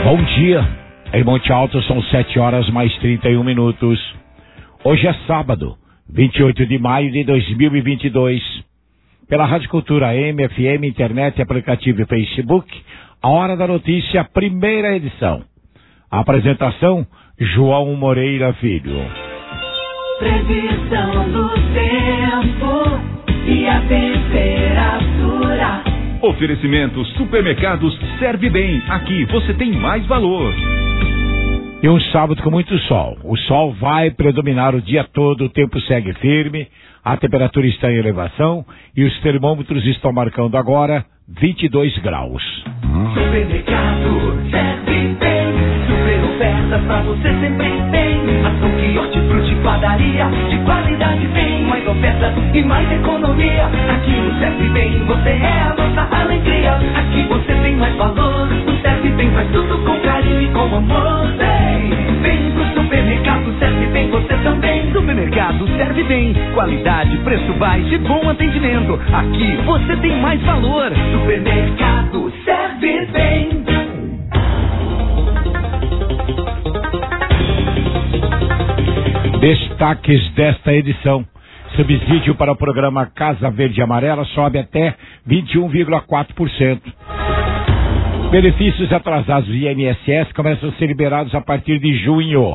Bom dia, em Monte Alto são 7h mais 31. Hoje é sábado, 28 de maio de 2022. Pela Rádio Cultura AM, FM, internet, aplicativo e Facebook, a Hora da Notícia, primeira edição. A apresentação, João Moreira Filho. Previsão do tempo e a temperatura. Oferecimento Supermercados Serve Bem. Aqui você tem mais valor. E um sábado com muito sol. O sol vai predominar o dia todo, o tempo segue firme, a temperatura está em elevação e os termômetros estão marcando agora 22 graus. Supermercado Serve Bem. Super ofertas pra você sempre tem. Açougue, hortifruti, padaria, de qualidade vem. Mais ofertas e mais economia. Aqui no Serve Bem você é a nossa alegria. Aqui você tem mais valor. O Serve Bem faz tudo com carinho e com amor. Vem pro supermercado Serve Bem você também. Supermercado Serve Bem. Qualidade, preço baixo e bom atendimento. Aqui você tem mais valor. Supermercado Serve Bem. Destaques desta edição. Subsídio para o programa Casa Verde e Amarela sobe até 21,4%. Benefícios atrasados do INSS começam a ser liberados a partir de junho.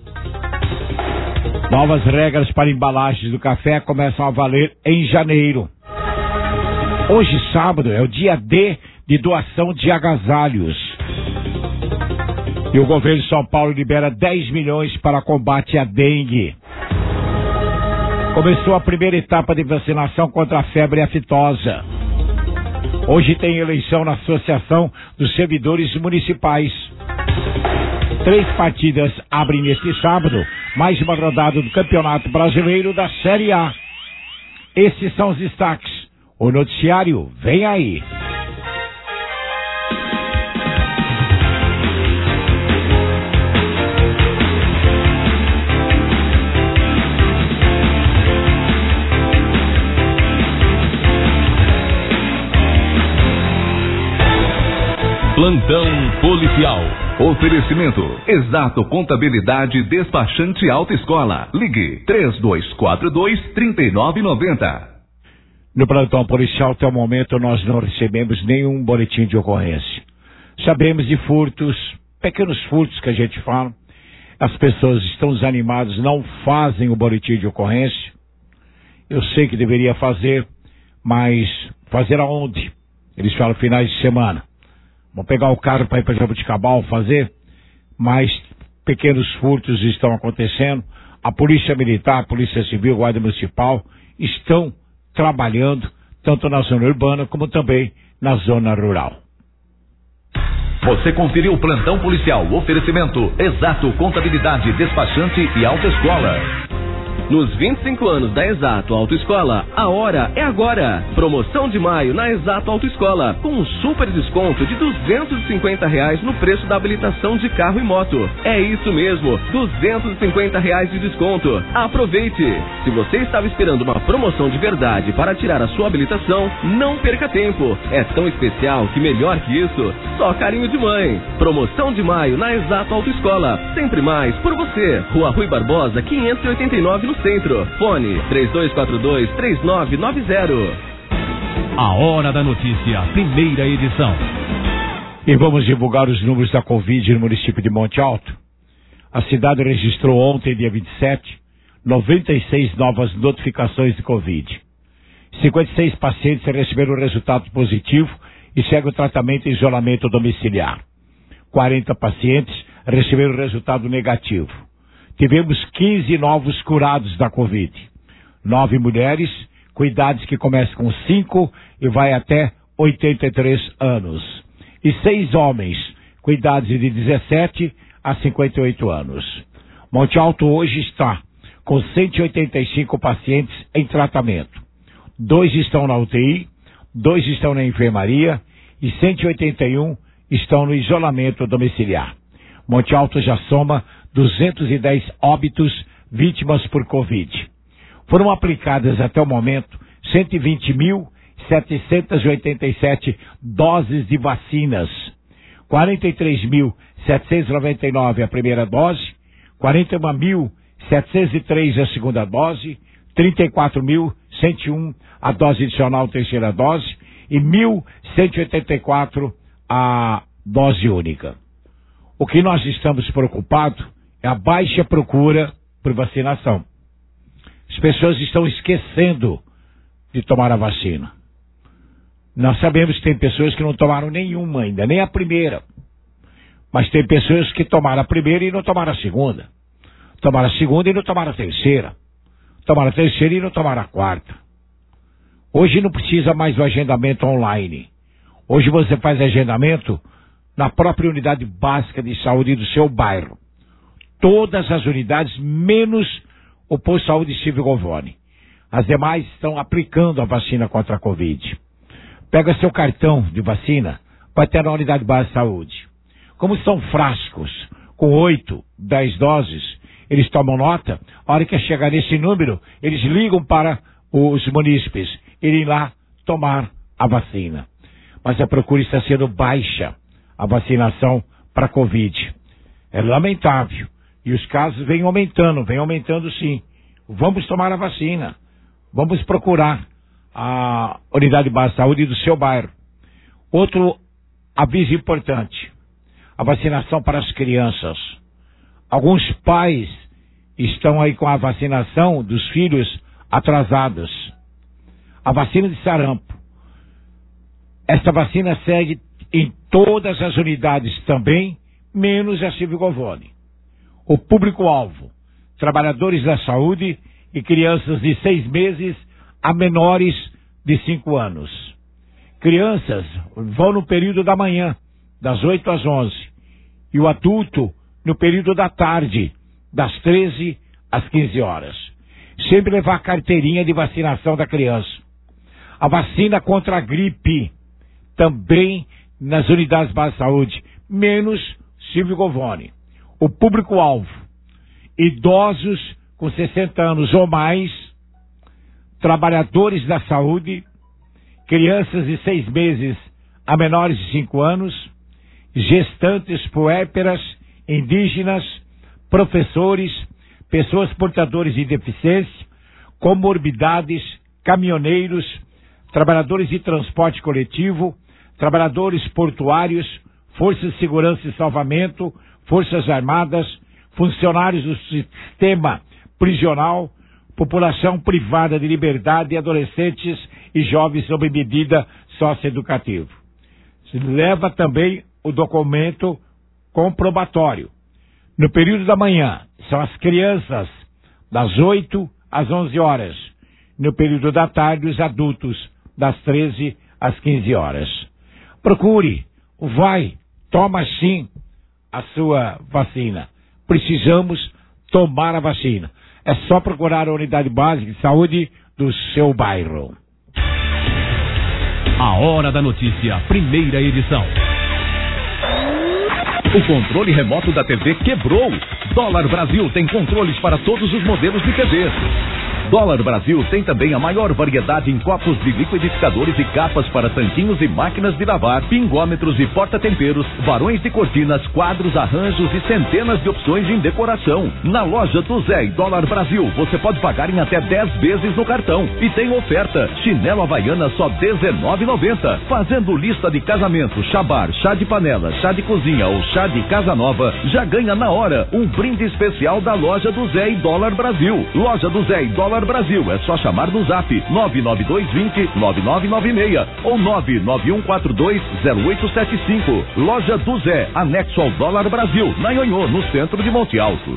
Novas regras para embalagens do café começam a valer em janeiro. Hoje, sábado, é o dia D de doação de agasalhos. E o governo de São Paulo libera 10 milhões para combate à dengue. Começou a primeira etapa de vacinação contra a febre aftosa. Hoje tem eleição na Associação dos Servidores Municipais. 3 partidas abrem neste sábado, mais uma rodada do Campeonato Brasileiro da Série A. Esses são os destaques. O noticiário vem aí. Plantão Policial. Oferecimento Exato Contabilidade Despachante Autoescola. Ligue 3242-3990. No plantão policial, até o momento, nós não recebemos nenhum boletim de ocorrência. Sabemos de furtos, pequenos furtos que a gente fala. As pessoas estão desanimadas, não fazem o boletim de ocorrência. Eu sei que deveria fazer, mas fazer aonde? Eles falam finais de semana. Vão pegar o carro para ir para Jabuticabal fazer, mas pequenos furtos estão acontecendo. A Polícia Militar, a Polícia Civil, a Guarda Municipal estão trabalhando tanto na zona urbana como também na zona rural. Você conferiu o Plantão Policial. Oferecimento Exato Contabilidade Despachante e Autoescola. Nos 25 anos da Exato Autoescola, a hora é agora. Promoção de maio na Exato Autoescola, com um super desconto de R$250 no preço da habilitação de carro e moto. É isso mesmo, R$250 de desconto. Aproveite! Se você estava esperando uma promoção de verdade para tirar a sua habilitação, não perca tempo. É tão especial que melhor que isso, só carinho de mãe. Promoção de maio na Exato Autoescola. Sempre mais por você. Rua Rui Barbosa, 589 no centro. Fone 3242-3990. A Hora da Notícia, primeira edição. E vamos divulgar os números da Covid no município de Monte Alto. A cidade registrou ontem, dia 27, 96 novas notificações de Covid. 56 pacientes receberam resultado positivo e seguem o tratamento em isolamento domiciliar. 40 pacientes receberam resultado negativo. Tivemos 15 novos curados da Covid. 9 mulheres, com idades que começam com 5 e vai até 83 anos. E 6 homens, com idades de 17 a 58 anos. Monte Alto hoje está com 185 pacientes em tratamento. 2 estão na UTI, 2 estão na enfermaria e 181 estão no isolamento domiciliar. Monte Alto já soma 210 óbitos vítimas por Covid. Foram aplicadas até o momento 120.787 doses de vacinas. 43.799 a primeira dose, 41.703 a segunda dose, 34.101 a dose adicional terceira dose e 1.184 a dose única. O que nós estamos preocupados é a baixa procura por vacinação. As pessoas estão esquecendo de tomar a vacina. Nós sabemos que tem pessoas que não tomaram nenhuma ainda, nem a primeira. Mas tem pessoas que tomaram a primeira e não tomaram a segunda. Tomaram a segunda e não tomaram a terceira. Tomaram a terceira e não tomaram a quarta. Hoje não precisa mais do agendamento online. Hoje você faz agendamento na própria unidade básica de saúde do seu bairro. Todas as unidades, menos o posto de saúde Silvio Govoni. As demais estão aplicando a vacina contra a Covid. Pega seu cartão de vacina, vai ter na unidade básica de saúde. Como são frascos com 8, 10 doses, eles tomam nota, a hora que chegar nesse número, eles ligam para os munícipes irem lá tomar a vacina. Mas a procura está sendo baixa, a vacinação para a Covid. É lamentável. E os casos vêm aumentando sim. Vamos tomar a vacina. Vamos procurar a unidade básica de saúde do seu bairro. Outro aviso importante. A vacinação para as crianças. Alguns pais estão aí com a vacinação dos filhos atrasados. A vacina de sarampo. Esta vacina segue em todas as unidades também, menos a Silvio Govoni. O público-alvo, trabalhadores da saúde e crianças de 6 meses a menores de 5 anos. Crianças vão no período da manhã, das 8 às 11, e o adulto no período da tarde, das 13 às 15 horas. Sempre levar a carteirinha de vacinação da criança. A vacina contra a gripe, também nas unidades básicas de saúde, menos Silvio Govoni. O público-alvo, idosos com 60 anos ou mais, trabalhadores da saúde, crianças de 6 meses a menores de 5 anos, gestantes puérperas, indígenas, professores, pessoas portadoras de deficiência, comorbidades, caminhoneiros, trabalhadores de transporte coletivo, trabalhadores portuários, forças de segurança e salvamento, forças armadas, funcionários do sistema prisional, população privada de liberdade e adolescentes e jovens sob medida socioeducativa. Se leva também o documento comprobatório. No período da manhã, são as crianças das 8 às 11 horas. No período da tarde, os adultos das 13 às 15 horas. Procure, toma sim a sua vacina. Precisamos tomar a vacina. É só procurar a unidade básica de saúde do seu bairro. A Hora da Notícia, primeira edição. O controle remoto da TV quebrou. Dólar Brasil tem controles para todos os modelos de TVs. Dólar Brasil tem também a maior variedade em copos de liquidificadores e capas para tanquinhos e máquinas de lavar, pingômetros e porta-temperos, varões de cortinas, quadros, arranjos e centenas de opções em decoração. Na loja do Zé e Dólar Brasil, você pode pagar em até 10 vezes no cartão. E tem oferta, chinelo havaiana só R$19,90. Fazendo lista de casamento, chá bar, chá de panela, chá de cozinha ou chá de casa nova, já ganha na hora um brinde especial da loja do Zé e Dólar Brasil. Loja do Zé e Dólar Brasil, é só chamar no zap 99220-9996 ou 991420875. Loja do Zé, anexo ao Dólar Brasil, na Ionhô, no centro de Monte Alto.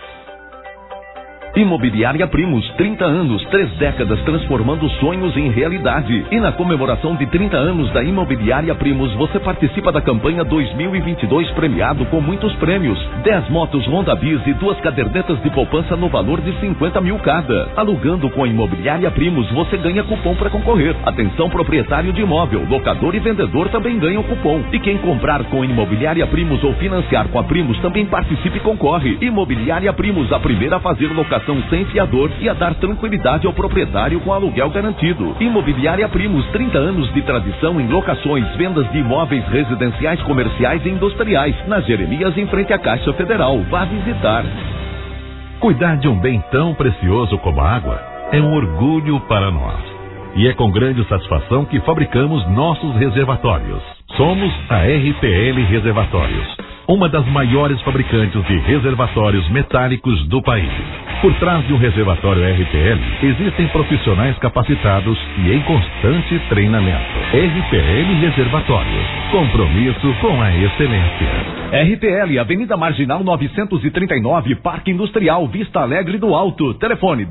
Imobiliária Primos, 30 anos, 3 décadas transformando sonhos em realidade. E na comemoração de 30 anos da Imobiliária Primos, você participa da campanha 2022 premiado com muitos prêmios. 10 motos Honda Bis e 2 cadernetas de poupança no valor de 50 mil cada. Alugando com a Imobiliária Primos, você ganha cupom para concorrer. Atenção proprietário de imóvel, locador e vendedor também ganham cupom. E quem comprar com a Imobiliária Primos ou financiar com a Primos também participe e concorre. Imobiliária Primos, a primeira a fazer locação administração sem fiador e a dar tranquilidade ao proprietário com aluguel garantido. Imobiliária Primos, 30 anos de tradição em locações, vendas de imóveis residenciais, comerciais e industriais. Na Jeremias, em frente à Caixa Federal. Vá visitar. Cuidar de um bem tão precioso como a água é um orgulho para nós. E é com grande satisfação que fabricamos nossos reservatórios. Somos a RPL Reservatórios, uma das maiores fabricantes de reservatórios metálicos do país. Por trás de um reservatório RPL, existem profissionais capacitados e em constante treinamento. RPL Reservatórios, compromisso com a excelência. RPL, Avenida Marginal 939, Parque Industrial, Vista Alegre do Alto. Telefone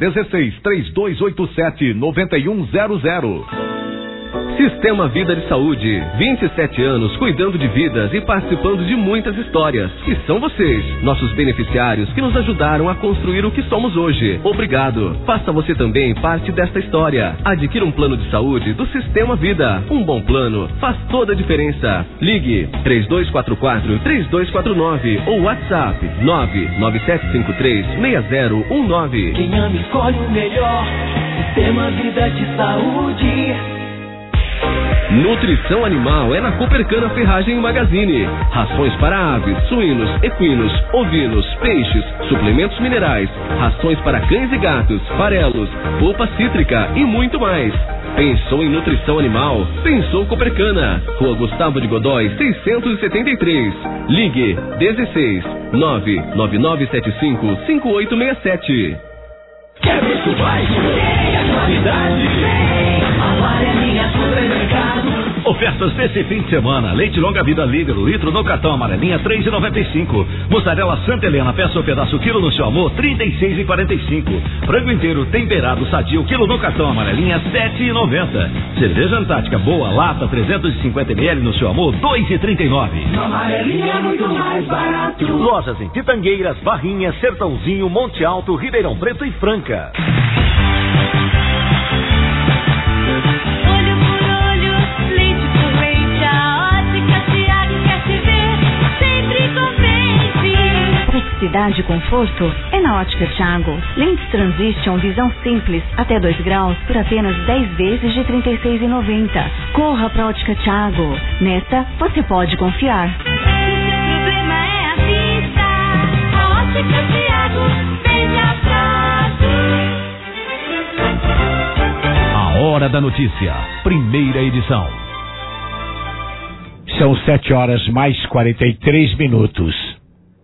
16-3287-9100. Sistema Vida de Saúde, 27 anos cuidando de vidas e participando de muitas histórias. E são vocês, nossos beneficiários, que nos ajudaram a construir o que somos hoje. Obrigado. Faça você também parte desta história. Adquira um plano de saúde do Sistema Vida. Um bom plano faz toda a diferença. Ligue 3244-3249 ou WhatsApp 99753-6019. Quem ama escolhe o melhor. Sistema Vida de Saúde. Nutrição animal é na Coopercana Ferragem Magazine. Rações para aves, suínos, equinos, ovinos, peixes, suplementos minerais, rações para cães e gatos, farelos, polpa cítrica e muito mais. Pensou em nutrição animal? Pensou Coopercana. Rua Gustavo de Godói, 673. Ligue 16-99975-5867. Quer preço baixo? Tem a qualidade. Amarelinha Supermercado. Ofertas desse fim de semana: leite longa vida líder, litro no cartão amarelinha, R$3,95. Mussarela Santa Helena, peça o pedaço quilo no seu amor, R$36,45. Frango inteiro temperado sadio, quilo no cartão amarelinha, R$7,90. Cerveja Antártica boa, lata, 350 ml no seu amor, R$2,39. Amarelinha é muito mais barato. Lojas em Pitangueiras, Barrinha, Sertãozinho, Monte Alto, Ribeirão Preto e Franca. Praticidade e conforto é na Ótica Thiago. Lentes Transition, visão simples, até 2 graus, por apenas 10 vezes de R$36,90. Corra pra Ótica Thiago. Nesta, você pode confiar. Se seu problema é a vista, a Ótica Thiago veja fácil. A Hora da Notícia, primeira edição. São 7h mais 43 minutos.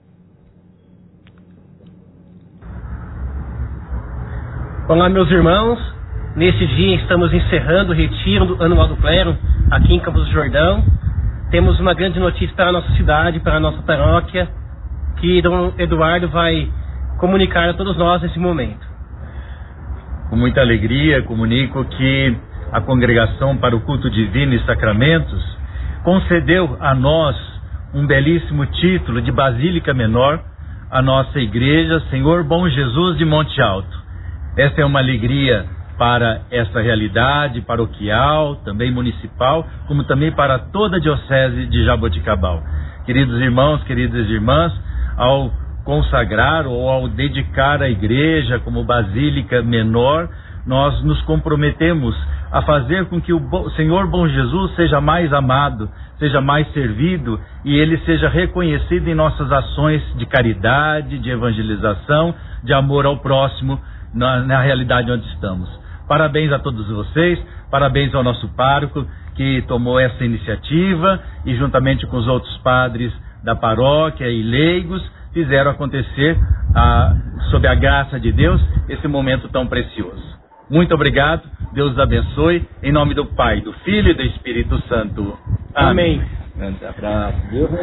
Olá, meus irmãos. Neste dia estamos encerrando o retiro anual do clero aqui em Campos do Jordão. Temos uma grande notícia para a nossa cidade, para a nossa paróquia, que Dom Eduardo vai comunicar a todos nós nesse momento. Com muita alegria, comunico que a Congregação para o Culto Divino e Sacramentos concedeu a nós um belíssimo título de Basílica Menor, a nossa igreja Senhor Bom Jesus de Monte Alto. Esta é uma alegria para essa realidade paroquial, também municipal, como também para toda a Diocese de Jaboticabal. Queridos irmãos, queridas irmãs, ao consagrar ou ao dedicar a igreja como Basílica Menor, nós nos comprometemos a fazer com que o Senhor Bom Jesus seja mais amado, seja mais servido e ele seja reconhecido em nossas ações de caridade, de evangelização, de amor ao próximo, na realidade onde estamos. Parabéns a todos vocês, parabéns ao nosso pároco que tomou essa iniciativa e juntamente com os outros padres da paróquia e leigos fizeram acontecer, sob a graça de Deus, esse momento tão precioso. Muito obrigado, Deus abençoe, em nome do Pai, do Filho e do Espírito Santo. Amém. Grande abraço.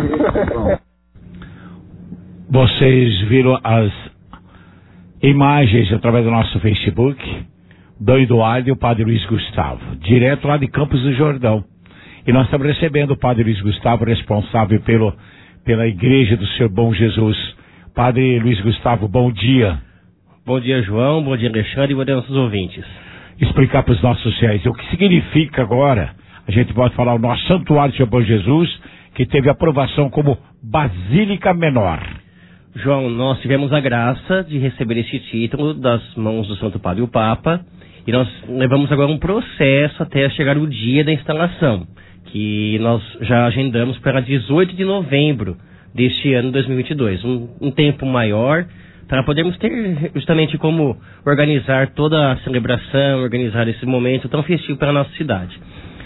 Vocês viram as imagens através do nosso Facebook, Dom Eduardo e o Padre Luiz Gustavo, direto lá de Campos do Jordão. E nós estamos recebendo o Padre Luiz Gustavo, responsável pela Igreja do Senhor Bom Jesus. Padre Luiz Gustavo, bom dia. Bom dia, João, bom dia, Alexandre, e bom dia aos nossos ouvintes. Explicar para os nossos fiéis o que significa agora, a gente pode falar o nosso Santuário do Senhor Bom Jesus, que teve aprovação como Basílica Menor. João, nós tivemos a graça de receber este título das mãos do Santo Padre o Papa, e nós levamos agora um processo até chegar o dia da instalação, que nós já agendamos para 18 de novembro deste ano 2022, um tempo maior, para podermos ter justamente como organizar toda a celebração, organizar esse momento tão festivo para a nossa cidade.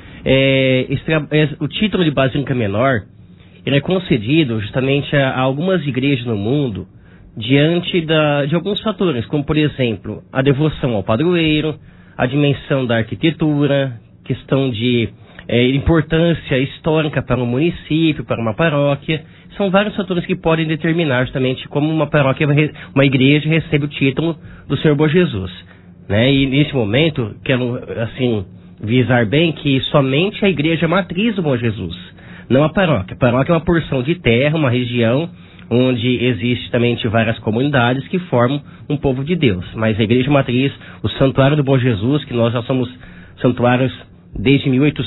O título de Basílica Menor, ele é concedido justamente a algumas igrejas no mundo diante de alguns fatores, como por exemplo, a devoção ao padroeiro, a dimensão da arquitetura, questão de importância histórica para um município, para uma paróquia. São vários fatores que podem determinar justamente como uma paróquia, uma igreja recebe o título do Senhor Bom Jesus, né? E nesse momento, quero assim visar bem que somente a igreja matriz do Bom Jesus, não a paróquia. A paróquia é uma porção de terra, uma região onde existe também várias comunidades que formam um povo de Deus. Mas a igreja matriz, o Santuário do Bom Jesus, que nós já somos santuários desde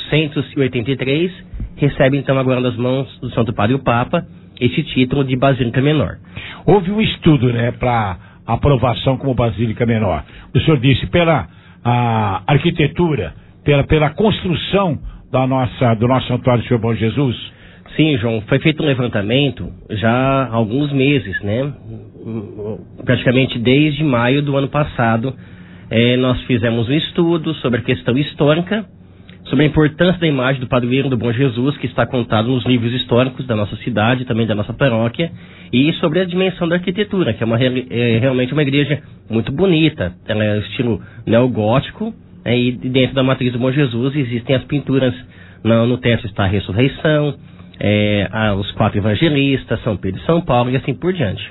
1883, recebe então agora nas mãos do Santo Padre o Papa esse título de Basílica Menor. Houve um estudo, né, para aprovação como Basílica Menor. O senhor disse pela arquitetura, pela construção do nosso Santuário do Senhor Bom Jesus? Sim, João, foi feito um levantamento já há alguns meses, né? Praticamente desde maio do ano passado, nós fizemos um estudo sobre a questão histórica, sobre a importância da imagem do padroeiro do Bom Jesus, que está contado nos livros históricos da nossa cidade, também da nossa paróquia, e sobre a dimensão da arquitetura, que é realmente uma igreja muito bonita. Ela é estilo neogótico, e dentro da matriz do Bom Jesus existem as pinturas, no teto está a ressurreição, os 4 evangelistas, São Pedro e São Paulo, e assim por diante.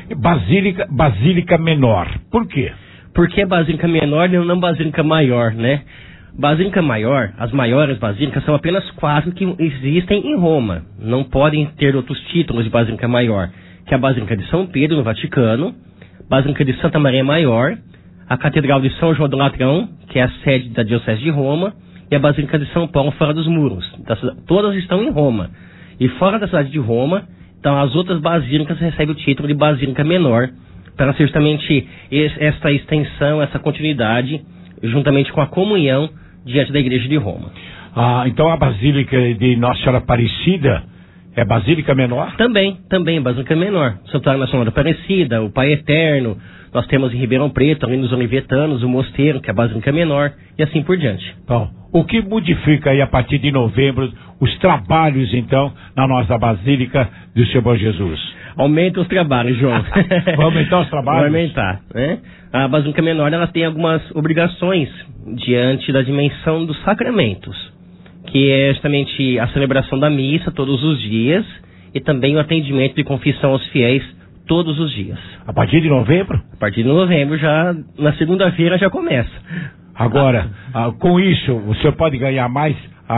Basílica Menor, por quê? Porque Basílica Menor e não Basílica Maior, né? Basílica Maior, as maiores basílicas são apenas 4 que existem em Roma. Não podem ter outros títulos de Basílica Maior, que é a Basílica de São Pedro, no Vaticano, Basílica de Santa Maria Maior, a Catedral de São João do Latrão, que é a sede da Diocese de Roma, e a Basílica de São Paulo, fora dos muros. Todas estão em Roma. E fora da cidade de Roma, então as outras basílicas recebem o título de Basílica Menor, para ser justamente essa extensão, essa continuidade, juntamente com a comunhão diante da Igreja de Roma. Então a Basílica de Nossa Senhora Aparecida é Basílica Menor? Também Basílica Menor. Santuário Nacional da Aparecida, o Pai Eterno, nós temos em Ribeirão Preto, ali nos Olivetanos, o Mosteiro, que é a Basílica Menor, e assim por diante. Bom, o que modifica aí a partir de novembro os trabalhos, então, na nossa Basílica do Senhor Bom Jesus? Aumenta os trabalhos, João. Vai aumentar os trabalhos? Vai aumentar, né? A Basílica Menor, ela tem algumas obrigações diante da dimensão dos sacramentos, que é justamente a celebração da missa todos os dias e também o atendimento de confissão aos fiéis todos os dias. A partir de novembro? A partir de novembro, já na segunda-feira já começa. Agora, com isso, o senhor pode ganhar mais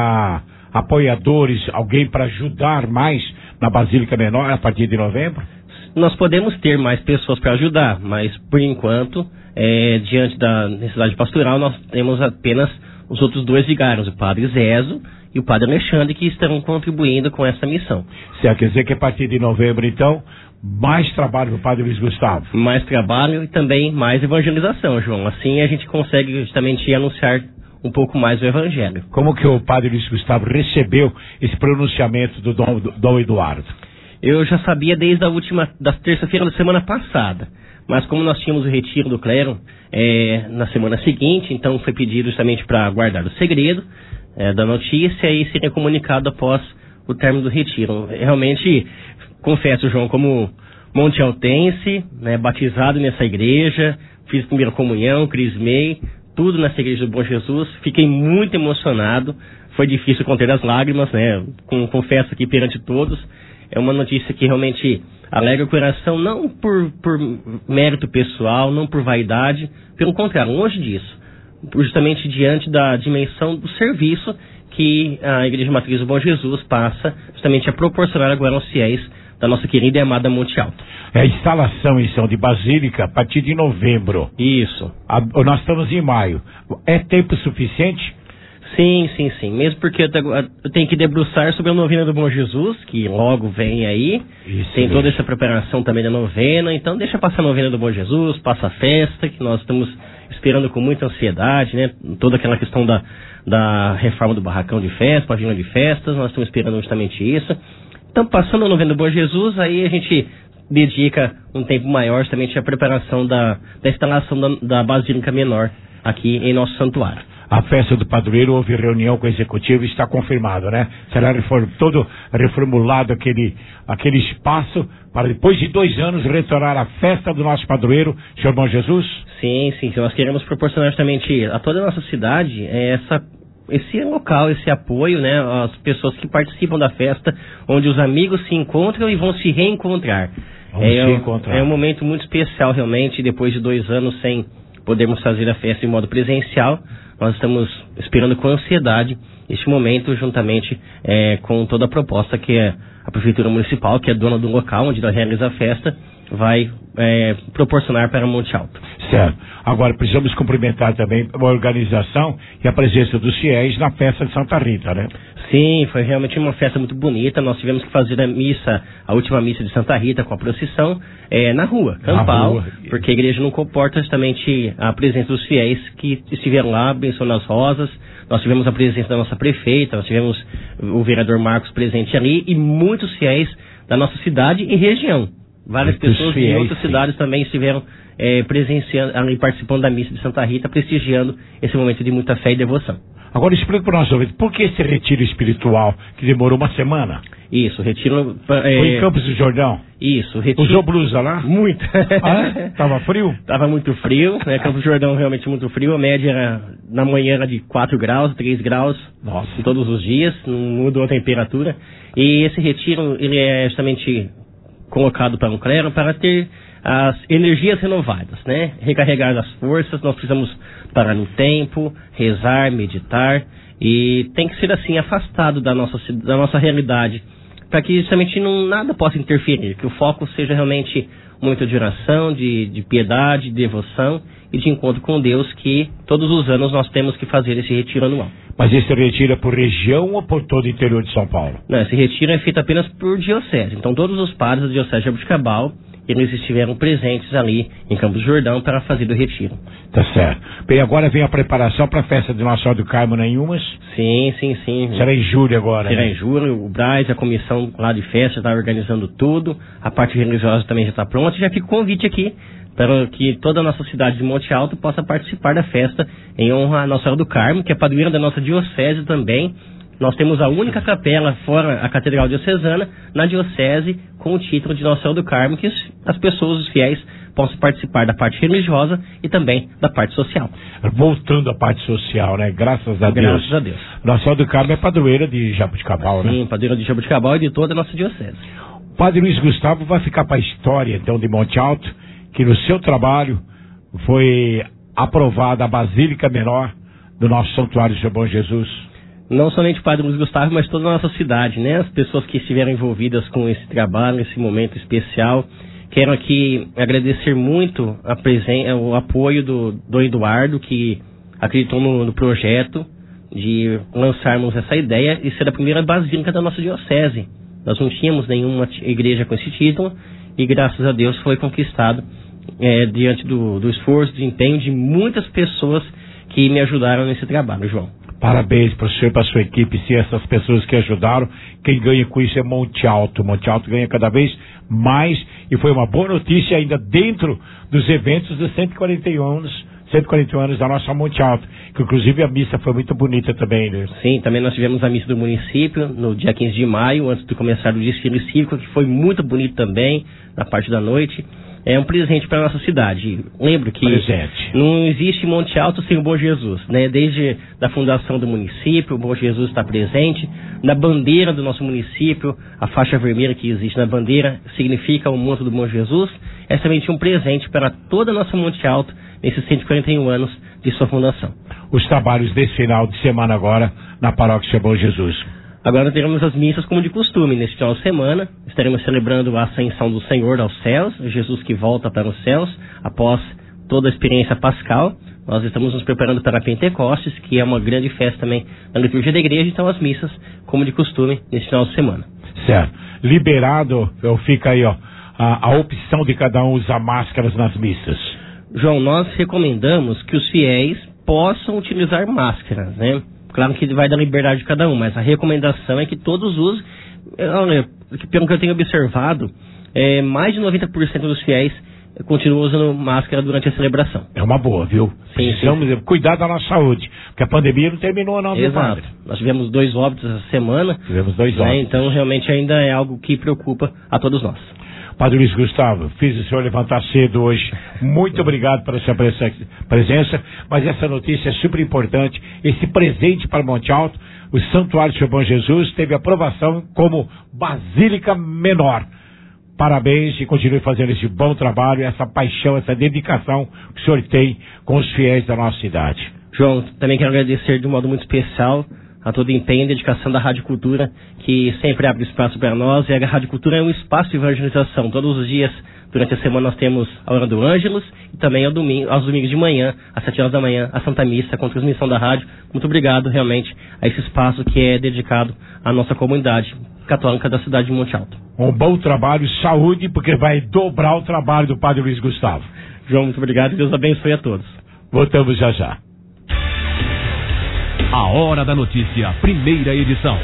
apoiadores, alguém para ajudar mais na Basílica Menor a partir de novembro? Nós podemos ter mais pessoas para ajudar, mas por enquanto, diante da necessidade pastoral, nós temos apenas os outros 2 vigários, o Padre Zezo e o Padre Alexandre, que estarão contribuindo com essa missão. Certo, quer dizer que a partir de novembro, então, mais trabalho para o Padre Luiz Gustavo? Mais trabalho e também mais evangelização, João. Assim a gente consegue justamente anunciar um pouco mais o Evangelho. Como que o Padre Luiz Gustavo recebeu esse pronunciamento do Dom Eduardo? Eu já sabia desde da terça-feira da semana passada, mas como nós tínhamos o retiro do clero na semana seguinte, então foi pedido justamente para guardar o segredo da notícia e seria comunicado após o término do retiro. Realmente, confesso, João, como montealtense, né, batizado nessa igreja, fiz primeira comunhão, crismei, tudo nessa igreja do Bom Jesus, fiquei muito emocionado, foi difícil conter as lágrimas, né, confesso aqui perante todos, é uma notícia que realmente alegra o coração, não por mérito pessoal, não por vaidade, pelo contrário, longe disso, justamente diante da dimensão do serviço que a Igreja Matriz do Bom Jesus passa justamente a proporcionar agora aos fiéis da nossa querida e amada Monte Alto. É a instalação, então, de Basílica a partir de novembro. Isso. Nós estamos em maio. É tempo suficiente? Sim. Mesmo porque eu tenho que debruçar sobre a novena do Bom Jesus, que logo vem aí. Isso tem mesmo. toda essa preparação também da novena. Então deixa passar a novena do Bom Jesus, passa a festa, que nós estamos esperando com muita ansiedade, né? Toda aquela questão da reforma do barracão de festa, pavilhão de festas, nós estamos esperando justamente isso. Então, passando a novena do Bom Jesus, aí a gente dedica um tempo maior justamente à preparação da instalação da Basílica Menor aqui em nosso santuário. A festa do padroeiro, houve reunião com o executivo e está confirmado, né? Será todo reformulado aquele espaço para depois de 2 anos retornar à festa do nosso padroeiro, Senhor Bom Jesus? Sim. Nós queremos proporcionar justamente a toda a nossa cidade esse local, esse apoio, né? As pessoas que participam da festa, onde os amigos se encontram e vão se reencontrar. É um momento muito especial realmente, depois de 2 anos sem podermos fazer a festa em modo presencial. Nós estamos esperando com ansiedade este momento, juntamente com toda a proposta que a Prefeitura Municipal, que é dona do local onde nós realizamos a festa, vai proporcionar para Monte Alto. Certo. Agora, precisamos cumprimentar também a organização e a presença dos fiéis na festa de Santa Rita, né? Sim, foi realmente uma festa muito bonita. Nós tivemos que fazer a última missa de Santa Rita com a procissão na rua, campal, porque a igreja não comporta justamente a presença dos fiéis que estiveram lá, abençoando as rosas. Nós tivemos a presença da nossa prefeita, nós tivemos o vereador Marcos presente ali e muitos fiéis da nossa cidade e região. Várias pessoas de outras cidades também estiveram presenciando, ali, participando da missa de Santa Rita, prestigiando esse momento de muita fé e devoção. Agora explica para nós, por que esse retiro espiritual que demorou uma semana? Isso, retiro... Foi em Campos do Jordão? Isso, retiro... Usou blusa lá? Muito. Tava frio? Tava muito frio, né? Campos do Jordão realmente muito frio. A média na manhã era de 4 graus, 3 graus. Nossa. Todos os dias, não mudou a temperatura. E esse retiro, ele é justamente colocado para o clero para ter as energias renovadas, né? Recarregar as forças. Nós precisamos parar no tempo, rezar, meditar, e tem que ser assim, afastado da nossa realidade, para que justamente nada possa interferir, que o foco seja realmente um momento de oração, de piedade, de devoção e de encontro com Deus, que todos os anos nós temos que fazer esse retiro anual. Mas esse retiro é por região ou por todo o interior de São Paulo? Não, esse retiro é feito apenas por diocese. Então todos os padres da diocese de Jaboticabal, eles estiveram presentes ali em Campos do Jordão para fazer o retiro. Tá certo. Bem, agora vem a preparação para a festa de Nossa Senhora do Carmo em Umas? Sim. Será em julho agora, Será né? em julho. O Braz, a comissão lá de festa, está organizando tudo. A parte religiosa também já está pronta. Já fica o convite aqui para que toda a nossa cidade de Monte Alto possa participar da festa em honra a Nossa Senhora do Carmo, que é padroeira da nossa diocese também. Nós temos a única capela, fora a Catedral Diocesana, na diocese, com o título de Nossa Senhora do Carmo, que as pessoas, os fiéis, possam participar da parte religiosa e também da parte social. Voltando à parte social, né? Graças a Deus. Graças a Deus. Nossa Senhora do Carmo é padroeira de Jaboticabal, né? Sim, padroeira de Jaboticabal e de toda a nossa diocese. O Padre Luiz Gustavo vai ficar para a história, então, de Monte Alto, que no seu trabalho foi aprovada a Basílica Menor do nosso Santuário Senhor Bom Jesus. Não somente o Padre Luiz Gustavo, mas toda a nossa cidade, né? As pessoas que estiveram envolvidas com esse trabalho, esse momento especial. Quero aqui agradecer muito o apoio do Eduardo, que acreditou no projeto de lançarmos essa ideia e ser a primeira basílica da nossa diocese. Nós não tínhamos nenhuma igreja com esse título e, graças a Deus, foi conquistado diante do esforço, do empenho de muitas pessoas que me ajudaram nesse trabalho, João. Parabéns para o senhor e para a sua equipe, se essas pessoas que ajudaram. Quem ganha com isso é Monte Alto. Monte Alto ganha cada vez mais e foi uma boa notícia ainda dentro dos eventos dos 141 anos da nossa Monte Alto, que inclusive a missa foi muito bonita também, né? Sim, também nós tivemos a missa do município no dia 15 de maio, antes de começar o desfile cívico, que foi muito bonito também, na parte da noite. É um presente para a nossa cidade. Lembro que não existe Monte Alto sem o Bom Jesus, né? Desde a fundação do município, o Bom Jesus está presente. Na bandeira do nosso município, a faixa vermelha que existe na bandeira significa o manto do Bom Jesus. É somente um presente para toda a nossa Monte Alto nesses 141 anos de sua fundação. Os trabalhos desse final de semana agora na Paróquia Senhor Bom Jesus. Agora teremos as missas como de costume. Neste final de semana estaremos celebrando a ascensão do Senhor aos céus, Jesus que volta para os céus após toda a experiência pascal. Nós estamos nos preparando para a Pentecostes, que é uma grande festa também na liturgia da igreja, então as missas, como de costume, nesse final de semana. Certo. Liberado, fica aí, a opção de cada um usar máscaras nas missas. João, nós recomendamos que os fiéis possam utilizar máscaras, né? Claro que vai da liberdade de cada um, mas a recomendação é que todos usem. Olha, pelo que eu tenho observado, mais de 90% dos fiéis continuam usando máscara durante a celebração. É uma boa, viu? Precisamos cuidar da nossa saúde, porque a pandemia não terminou não. Exato. Nós tivemos 2 óbitos essa semana. Tivemos 2 óbitos. Então realmente ainda é algo que preocupa a todos nós. Padre Luiz Gustavo, fiz o senhor levantar cedo hoje. Muito obrigado pela sua presença, mas essa notícia é super importante. Esse presente para Monte Alto, o Santuário do Senhor Bom Jesus teve aprovação como Basílica Menor. Parabéns e continue fazendo esse bom trabalho, essa paixão, essa dedicação que o senhor tem com os fiéis da nossa cidade. João, também quero agradecer de um modo muito especial a todo o empenho e dedicação da Rádio Cultura, que sempre abre espaço para nós. E a Rádio Cultura é um espaço de evangelização. Todos os dias, durante a semana, nós temos a Hora do Ângelus e também aos domingos de manhã, às 7 horas da manhã, a Santa Missa, com transmissão da rádio. Muito obrigado, realmente, a esse espaço que é dedicado à nossa comunidade católica da cidade de Monte Alto. Um bom trabalho, saúde, porque vai dobrar o trabalho do Padre Luiz Gustavo. João, muito obrigado e Deus abençoe a todos. Voltamos já já. A Hora da Notícia, primeira edição.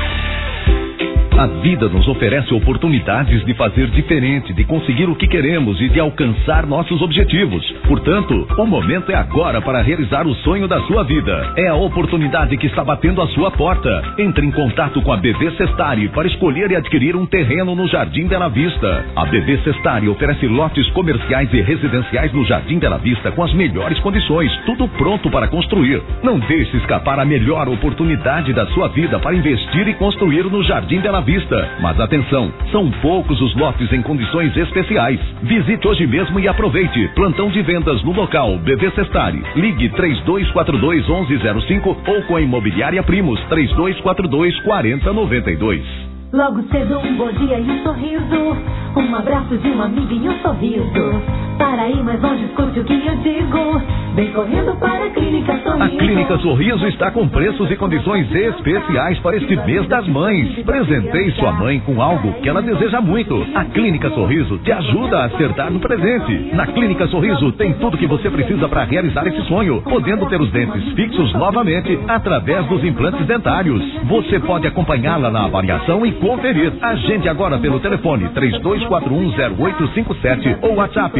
A vida nos oferece oportunidades de fazer diferente, de conseguir o que queremos e de alcançar nossos objetivos. Portanto, o momento é agora para realizar o sonho da sua vida. É a oportunidade que está batendo à sua porta. Entre em contato com a BV Sestari para escolher e adquirir um terreno no Jardim Bela Vista. A BV Sestari oferece lotes comerciais e residenciais no Jardim Bela Vista com as melhores condições, tudo pronto para construir. Não deixe escapar a melhor oportunidade da sua vida para investir e construir no Jardim Bela Vista. Mas atenção, são poucos os lotes em condições especiais. Visite hoje mesmo e aproveite. Plantão de vendas no local BV Sestari. Ligue 3242-1105 ou com a Imobiliária Primos 3242-4092. Logo cedo um bom dia e um sorriso, um abraço de uma amiga e um sorriso. Para ir mais longe, escute o que eu digo. Vem correndo para a Clínica Sorriso. A Clínica Sorriso está com preços e condições especiais para este mês das mães. Presenteie sua mãe com algo que ela deseja muito. A Clínica Sorriso te ajuda a acertar no presente. Na Clínica Sorriso tem tudo que você precisa para realizar esse sonho, podendo ter os dentes fixos novamente através dos implantes dentários. Você pode acompanhá-la na avaliação e conferir. Agende agora pelo telefone 32410857 ou WhatsApp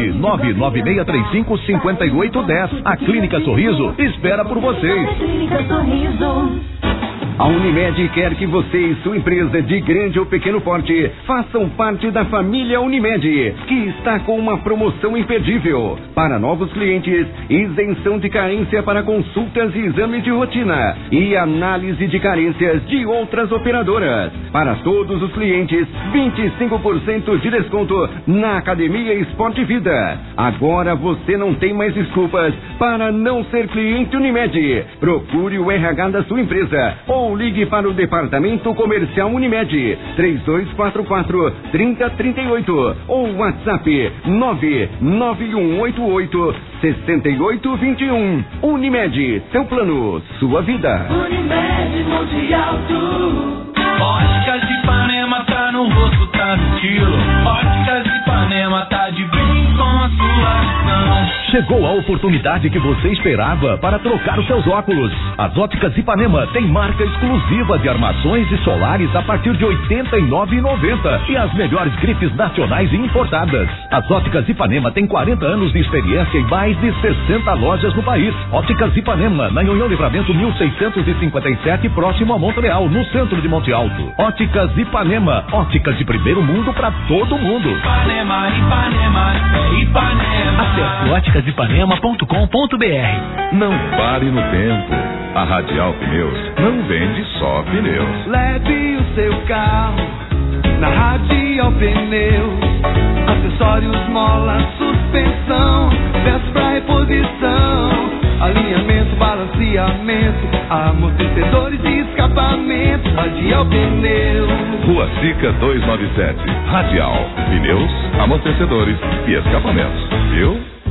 996355810. A Clínica Sorriso espera por vocês. Clínica Sorriso. A Unimed quer que você e sua empresa de grande ou pequeno porte façam parte da família Unimed, que está com uma promoção imperdível. Para novos clientes, isenção de carência para consultas e exames de rotina e análise de carências de outras operadoras. Para todos os clientes, 25% de desconto na Academia Esporte Vida. Agora você não tem mais desculpas para não ser cliente Unimed. Procure o RH da sua empresa ou ligue para o Departamento Comercial Unimed 3244-3038 ou WhatsApp 99188-6821. Unimed, seu plano, sua vida. Unimed Monte Alto. Óticas de Ipanema tá no rosto, tá no estilo. Óticas de Ipanema tá de bem com a sua visão. Chegou a oportunidade que você esperava para trocar os seus óculos. As Óticas Ipanema tem marca exclusiva de armações e solares a partir de R$ 89,90 e as melhores grifes nacionais e importadas. As Óticas Ipanema tem 40 anos de experiência e mais de 60 lojas no país. Óticas Ipanema, na Nhonhão Livramento 1657, próximo a Montreal, no centro de Monte Alto. Óticas Ipanema, óticas de primeiro mundo para todo mundo. Ipanema, Ipanema, é Ipanema. Acesse óticasipanema.com.br. Não pare no tempo. A Radial Pneus não vende só pneus. Leve o seu carro na Radial Pneus. Acessórios, mola, suspensão, peças pra reposição, alinhamento, balanceamento, amortecedores e escapamento. Radial Pneus. Rua Sica 297. Radial Pneus, amortecedores e escapamentos. Viu?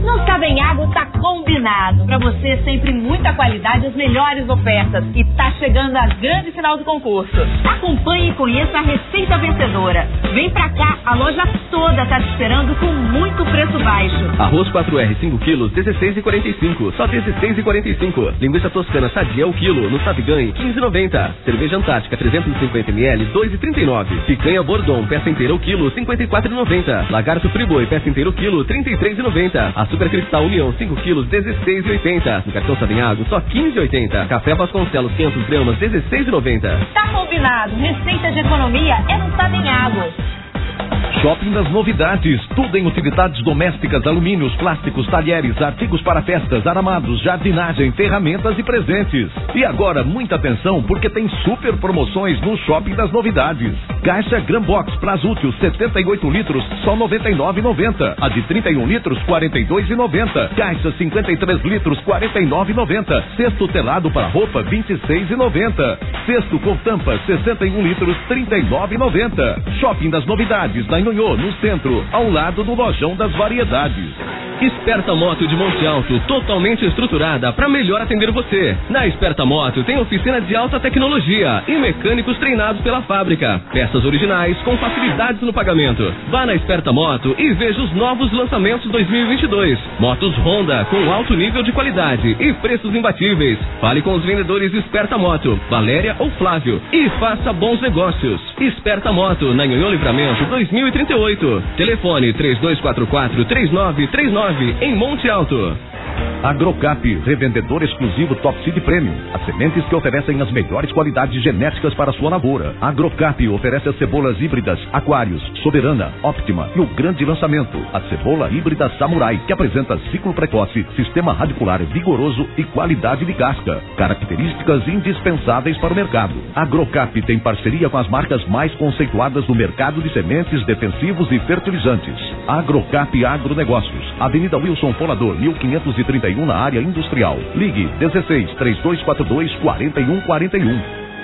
No Savenhago tá combinado. Pra você sempre muita qualidade, as melhores ofertas. E tá chegando a grande final do concurso. Acompanhe e conheça a receita vencedora. Vem pra cá, a loja toda tá te esperando com muito preço baixo. Arroz 4R 5 quilos, 16,45. Só 16,45. Linguiça toscana sadia o quilo, no Saviganhe, 15,90. Cerveja Antártica 350 ml, 2,39. Picanha Bordon, peça inteira o quilo, 54,90. Lagarto Friboi, peça inteira o quilo, 33,90. Açúcar Cristal União, 5 quilos, 16,80. No cartão Savinhago, só 15,80. Café Vasconcelos, 500 gramas, 16,90. Tá combinado. Receita de economia é no Savinhago. Shopping das Novidades, tudo em utilidades domésticas, alumínios, plásticos, talheres, artigos para festas, aramados, jardinagem, ferramentas e presentes. E agora, muita atenção, porque tem super promoções no Shopping das Novidades. Caixa Grambox Prazútil, 78 litros, só R$ 99,90. A de 31 litros, R$ 42,90. Caixa 53 litros, R$ 49,90. Cesto telado para roupa, R$ 26,90. Cesto com tampa, 61 litros, R$ 39,90. Shopping das Novidades, na Nhonhô, no centro, ao lado do Lojão das Variedades. Esperta Moto de Monte Alto, totalmente estruturada para melhor atender você. Na Esperta Moto tem oficina de alta tecnologia e mecânicos treinados pela fábrica. Peças originais com facilidades no pagamento. Vá na Esperta Moto e veja os novos lançamentos 2022. Motos Honda com alto nível de qualidade e preços imbatíveis. Fale com os vendedores Esperta Moto, Valéria ou Flávio, e faça bons negócios. Esperta Moto, na Nhonhô Livramento 2038. Telefone 3244-3939 em Monte Alto. Agrocap, revendedor exclusivo Top Seed Premium. As sementes que oferecem as melhores qualidades genéticas para a sua lavoura. Agrocap oferece as cebolas híbridas Aquários, Soberana, Optima e o grande lançamento, a cebola híbrida Samurai, que apresenta ciclo precoce, sistema radicular vigoroso e qualidade de casca. Características indispensáveis para o mercado. Agrocap tem parceria com as marcas mais conceituadas no mercado de sementes, defensivos e fertilizantes. Agrocap Agronegócios, Avenida Wilson Folador, 1531, na área industrial. Ligue 16-3242-4141.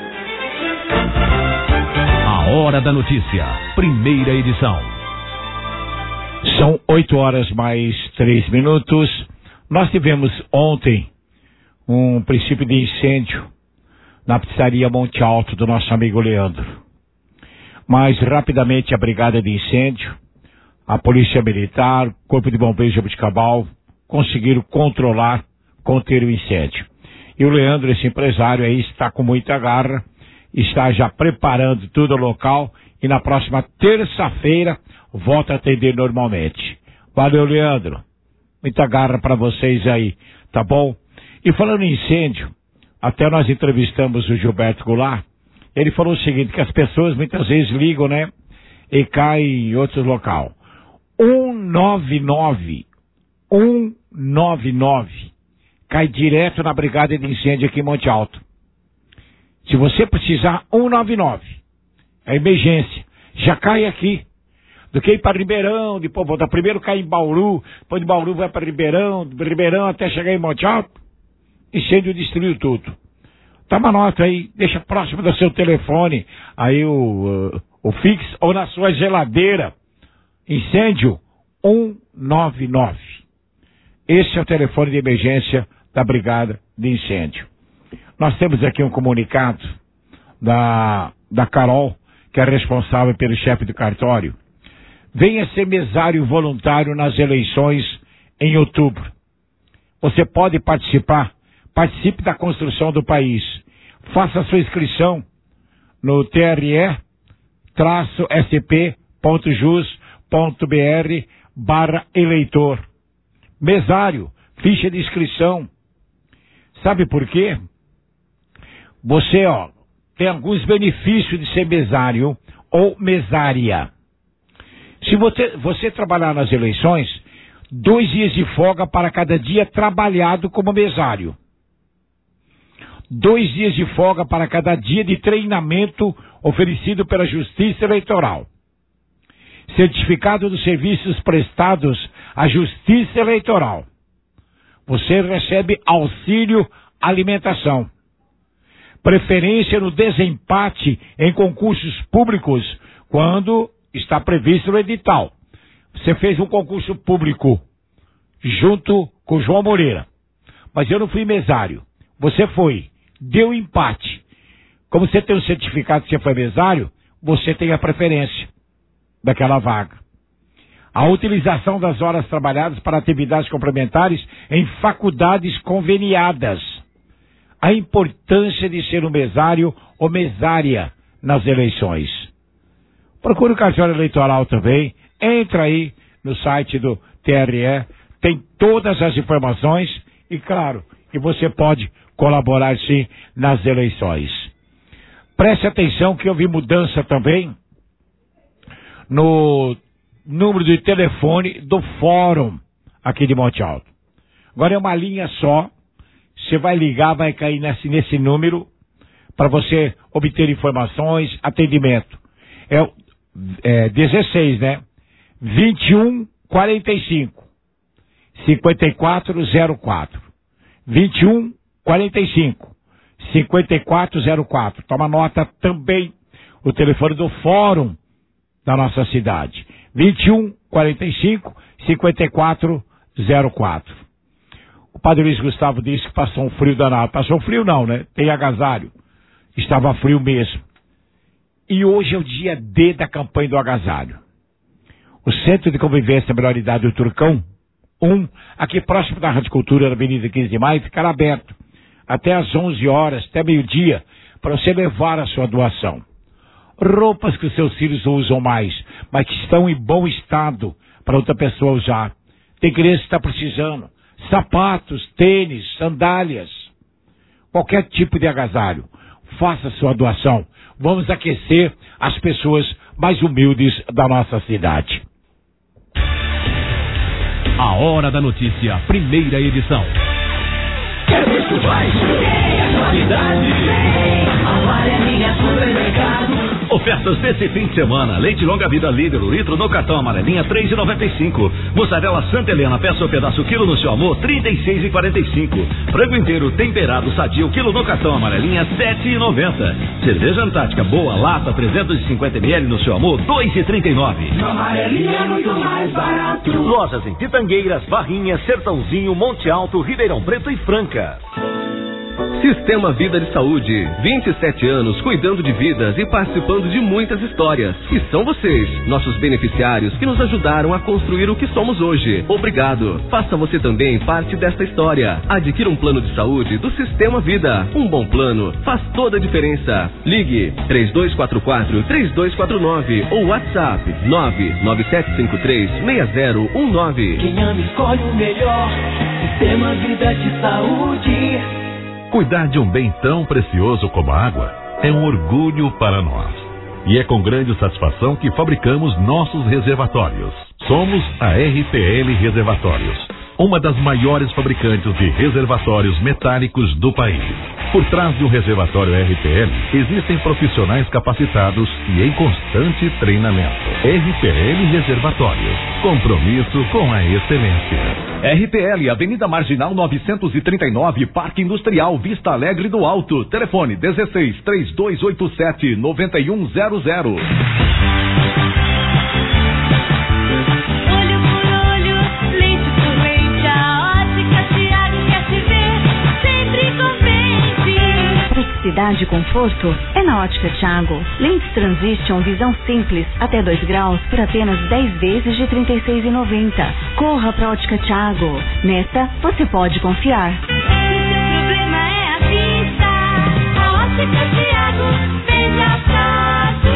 A Hora da Notícia, primeira edição. São 8 horas mais 3 minutos. Nós tivemos ontem um princípio de incêndio na pizzaria Monte Alto do nosso amigo Leandro. Mas rapidamente a brigada de incêndio, a polícia militar, corpo de bombeiros de Jabuticabal conseguiram conter o incêndio. E o Leandro, esse empresário aí, está com muita garra, está já preparando tudo o local e na próxima terça-feira volta a atender normalmente. Valeu, Leandro. Muita garra para vocês aí, tá bom? E falando em incêndio, até nós entrevistamos o Gilberto Goulart, ele falou o seguinte, que as pessoas muitas vezes ligam, né? E caem em outros locais. 199 cai direto na brigada de incêndio aqui em Monte Alto. Se você precisar, 199 é emergência, já cai aqui. Do que ir para Ribeirão, depois voltar, primeiro cai em Bauru, depois de Bauru vai para Ribeirão, de Ribeirão até chegar em Monte Alto, incêndio destruiu tudo. Toma nota aí, deixa próximo do seu telefone, aí o fixo ou na sua geladeira, incêndio 199. Esse é o telefone de emergência da Brigada de Incêndio. Nós temos aqui um comunicado da Carol, que é responsável pelo chefe do cartório. Venha ser mesário voluntário nas eleições em outubro. Você pode participar. Participe da construção do país. Faça sua inscrição no tre-sp.jus.br/eleitor. Mesário, ficha de inscrição. Sabe por quê? Você, tem alguns benefícios de ser mesário ou mesária. Se você trabalhar nas eleições, 2 dias de folga para cada dia trabalhado como mesário. 2 dias de folga para cada dia de treinamento oferecido pela Justiça Eleitoral. Certificado dos serviços prestados à Justiça Eleitoral. Você recebe auxílio alimentação. Preferência no desempate em concursos públicos quando está previsto no edital. Você fez um concurso público, junto com o João Moreira. Mas eu não fui mesário. Você foi. Deu empate. Como você tem o certificado que você foi mesário, você tem a preferência daquela vaga. A utilização das horas trabalhadas para atividades complementares em faculdades conveniadas. A importância de ser um mesário ou mesária nas eleições. Procure o cartório eleitoral também. Entra aí no site do TRE. Tem todas as informações e, claro, que você pode colaborar sim nas eleições. Preste atenção que houve mudança também no número de telefone do fórum aqui de Monte Alto. Agora é uma linha só. Você vai ligar, vai cair nesse número para você obter informações, atendimento. É 16, né? 2145 5404. 2145 5404. Toma nota também o telefone do fórum da nossa cidade. 2145 5404. O padre Luiz Gustavo disse que passou um frio danado. Passou frio não, né? Tem agasalho. Estava frio mesmo. E hoje é o dia D da campanha do agasalho. O Centro de Convivência e Melhoridade do Turcão, aqui próximo da Rádio Cultura, na Avenida 15 de Maio, ficará aberto até às 11 horas, até meio-dia, para você levar a sua doação. Roupas que os seus filhos não usam mais, mas que estão em bom estado para outra pessoa usar. Tem criança que está precisando. Sapatos, tênis, sandálias, qualquer tipo de agasalho. Faça a sua doação. Vamos aquecer as pessoas mais humildes da nossa cidade. A Hora da Notícia, primeira edição. Quer muito mais? Qualidade. Amarelinha Supermercado. Ofertas desse fim de semana: leite longa vida líder, litro no cartão amarelinha, R$3,95. Mussarela Santa Helena, peça ou pedaço quilo no seu amor, R$36,45. Frango inteiro temperado sadio, quilo no cartão amarelinha, R$7,90. Cerveja Antártica boa, lata, 350ml no seu amor, R$2,39. Amarelinha é muito mais barato. Lojas em Pitangueiras, Barrinha, Sertãozinho, Monte Alto, Ribeirão Preto e Franca. Sistema Vida de Saúde, 27 anos cuidando de vidas e participando de muitas histórias. E são vocês, nossos beneficiários, que nos ajudaram a construir o que somos hoje. Obrigado. Faça você também parte desta história. Adquira um plano de saúde do Sistema Vida. Um bom plano faz toda a diferença. Ligue 3244-3249 ou WhatsApp 99753-6019. Quem ama escolhe o melhor. Sistema Vida de Saúde. Cuidar de um bem tão precioso como a água é um orgulho para nós. E é com grande satisfação que fabricamos nossos reservatórios. Somos a RPL Reservatórios, uma das maiores fabricantes de reservatórios metálicos do país. Por trás de um reservatório RPL existem profissionais capacitados e em constante treinamento. RPL Reservatórios, compromisso com a excelência. RPL, Avenida Marginal 939, Parque Industrial, Vista Alegre do Alto. Telefone 16-3287-9100. Praticidade e conforto é na Ótica Thiago. Lentes Transition, visão simples, até 2 graus, por apenas 10 vezes de R$36,90. Corra pra Ótica Thiago. Nesta, você pode confiar. Se seu problema é a vista, a Ótica Thiago veja fácil.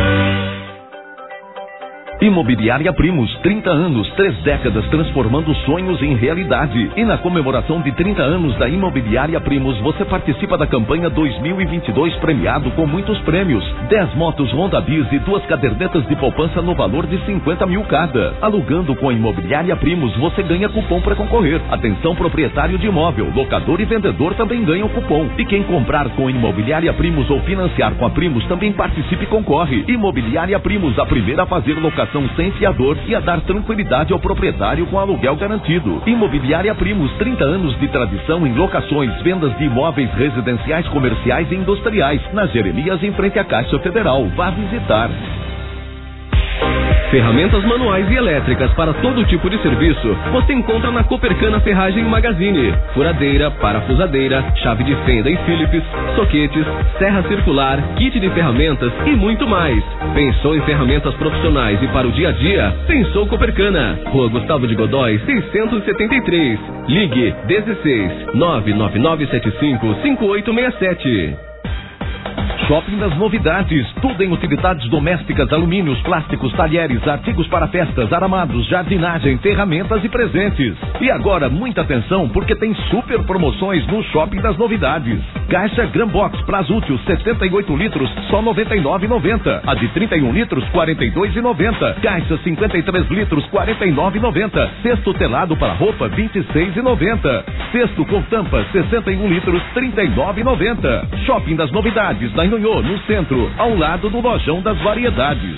Imobiliária Primos, 30 anos, 3 décadas transformando sonhos em realidade. E na comemoração de 30 anos da Imobiliária Primos, você participa da campanha 2022 premiado com muitos prêmios. 10 motos Honda Bis e 2 cadernetas de poupança no valor de 50 mil cada. Alugando com a Imobiliária Primos, você ganha cupom para concorrer. Atenção proprietário de imóvel, locador e vendedor também ganham cupom. E quem comprar com a Imobiliária Primos ou financiar com a Primos também participe e concorre. Imobiliária Primos, a primeira a fazer locação sem fiador e a dar tranquilidade ao proprietário com aluguel garantido. Imobiliária Primos, 30 anos de tradição em locações, vendas de imóveis residenciais, comerciais e industriais. Na Jeremias, em frente à Caixa Federal. Vá visitar. Ferramentas manuais e elétricas para todo tipo de serviço você encontra na Copercana Ferragem Magazine. Furadeira, parafusadeira, chave de fenda e Phillips, soquetes, serra circular, kit de ferramentas e muito mais. Pensou em ferramentas profissionais e para o dia a dia? Pensou Copercana. Rua Gustavo de Godói, 673. Ligue 16 99975 5867. Shopping das Novidades, tudo em utilidades domésticas, alumínios, plásticos, talheres, artigos para festas, aramados, jardinagem, ferramentas e presentes. E agora, muita atenção, porque tem super promoções no Shopping das Novidades. Caixa Grambox Prazútil 78 litros, só R$ 99,90. A de 31 litros, R$ 42,90. Caixa 53 litros, R$ 49,90. Cesto telado para roupa, R$ 26,90. Cesto com tampa, 61 litros, R$ 39,90. Shopping das Novidades, na Inhonhô, no centro, ao lado do Lojão das Variedades.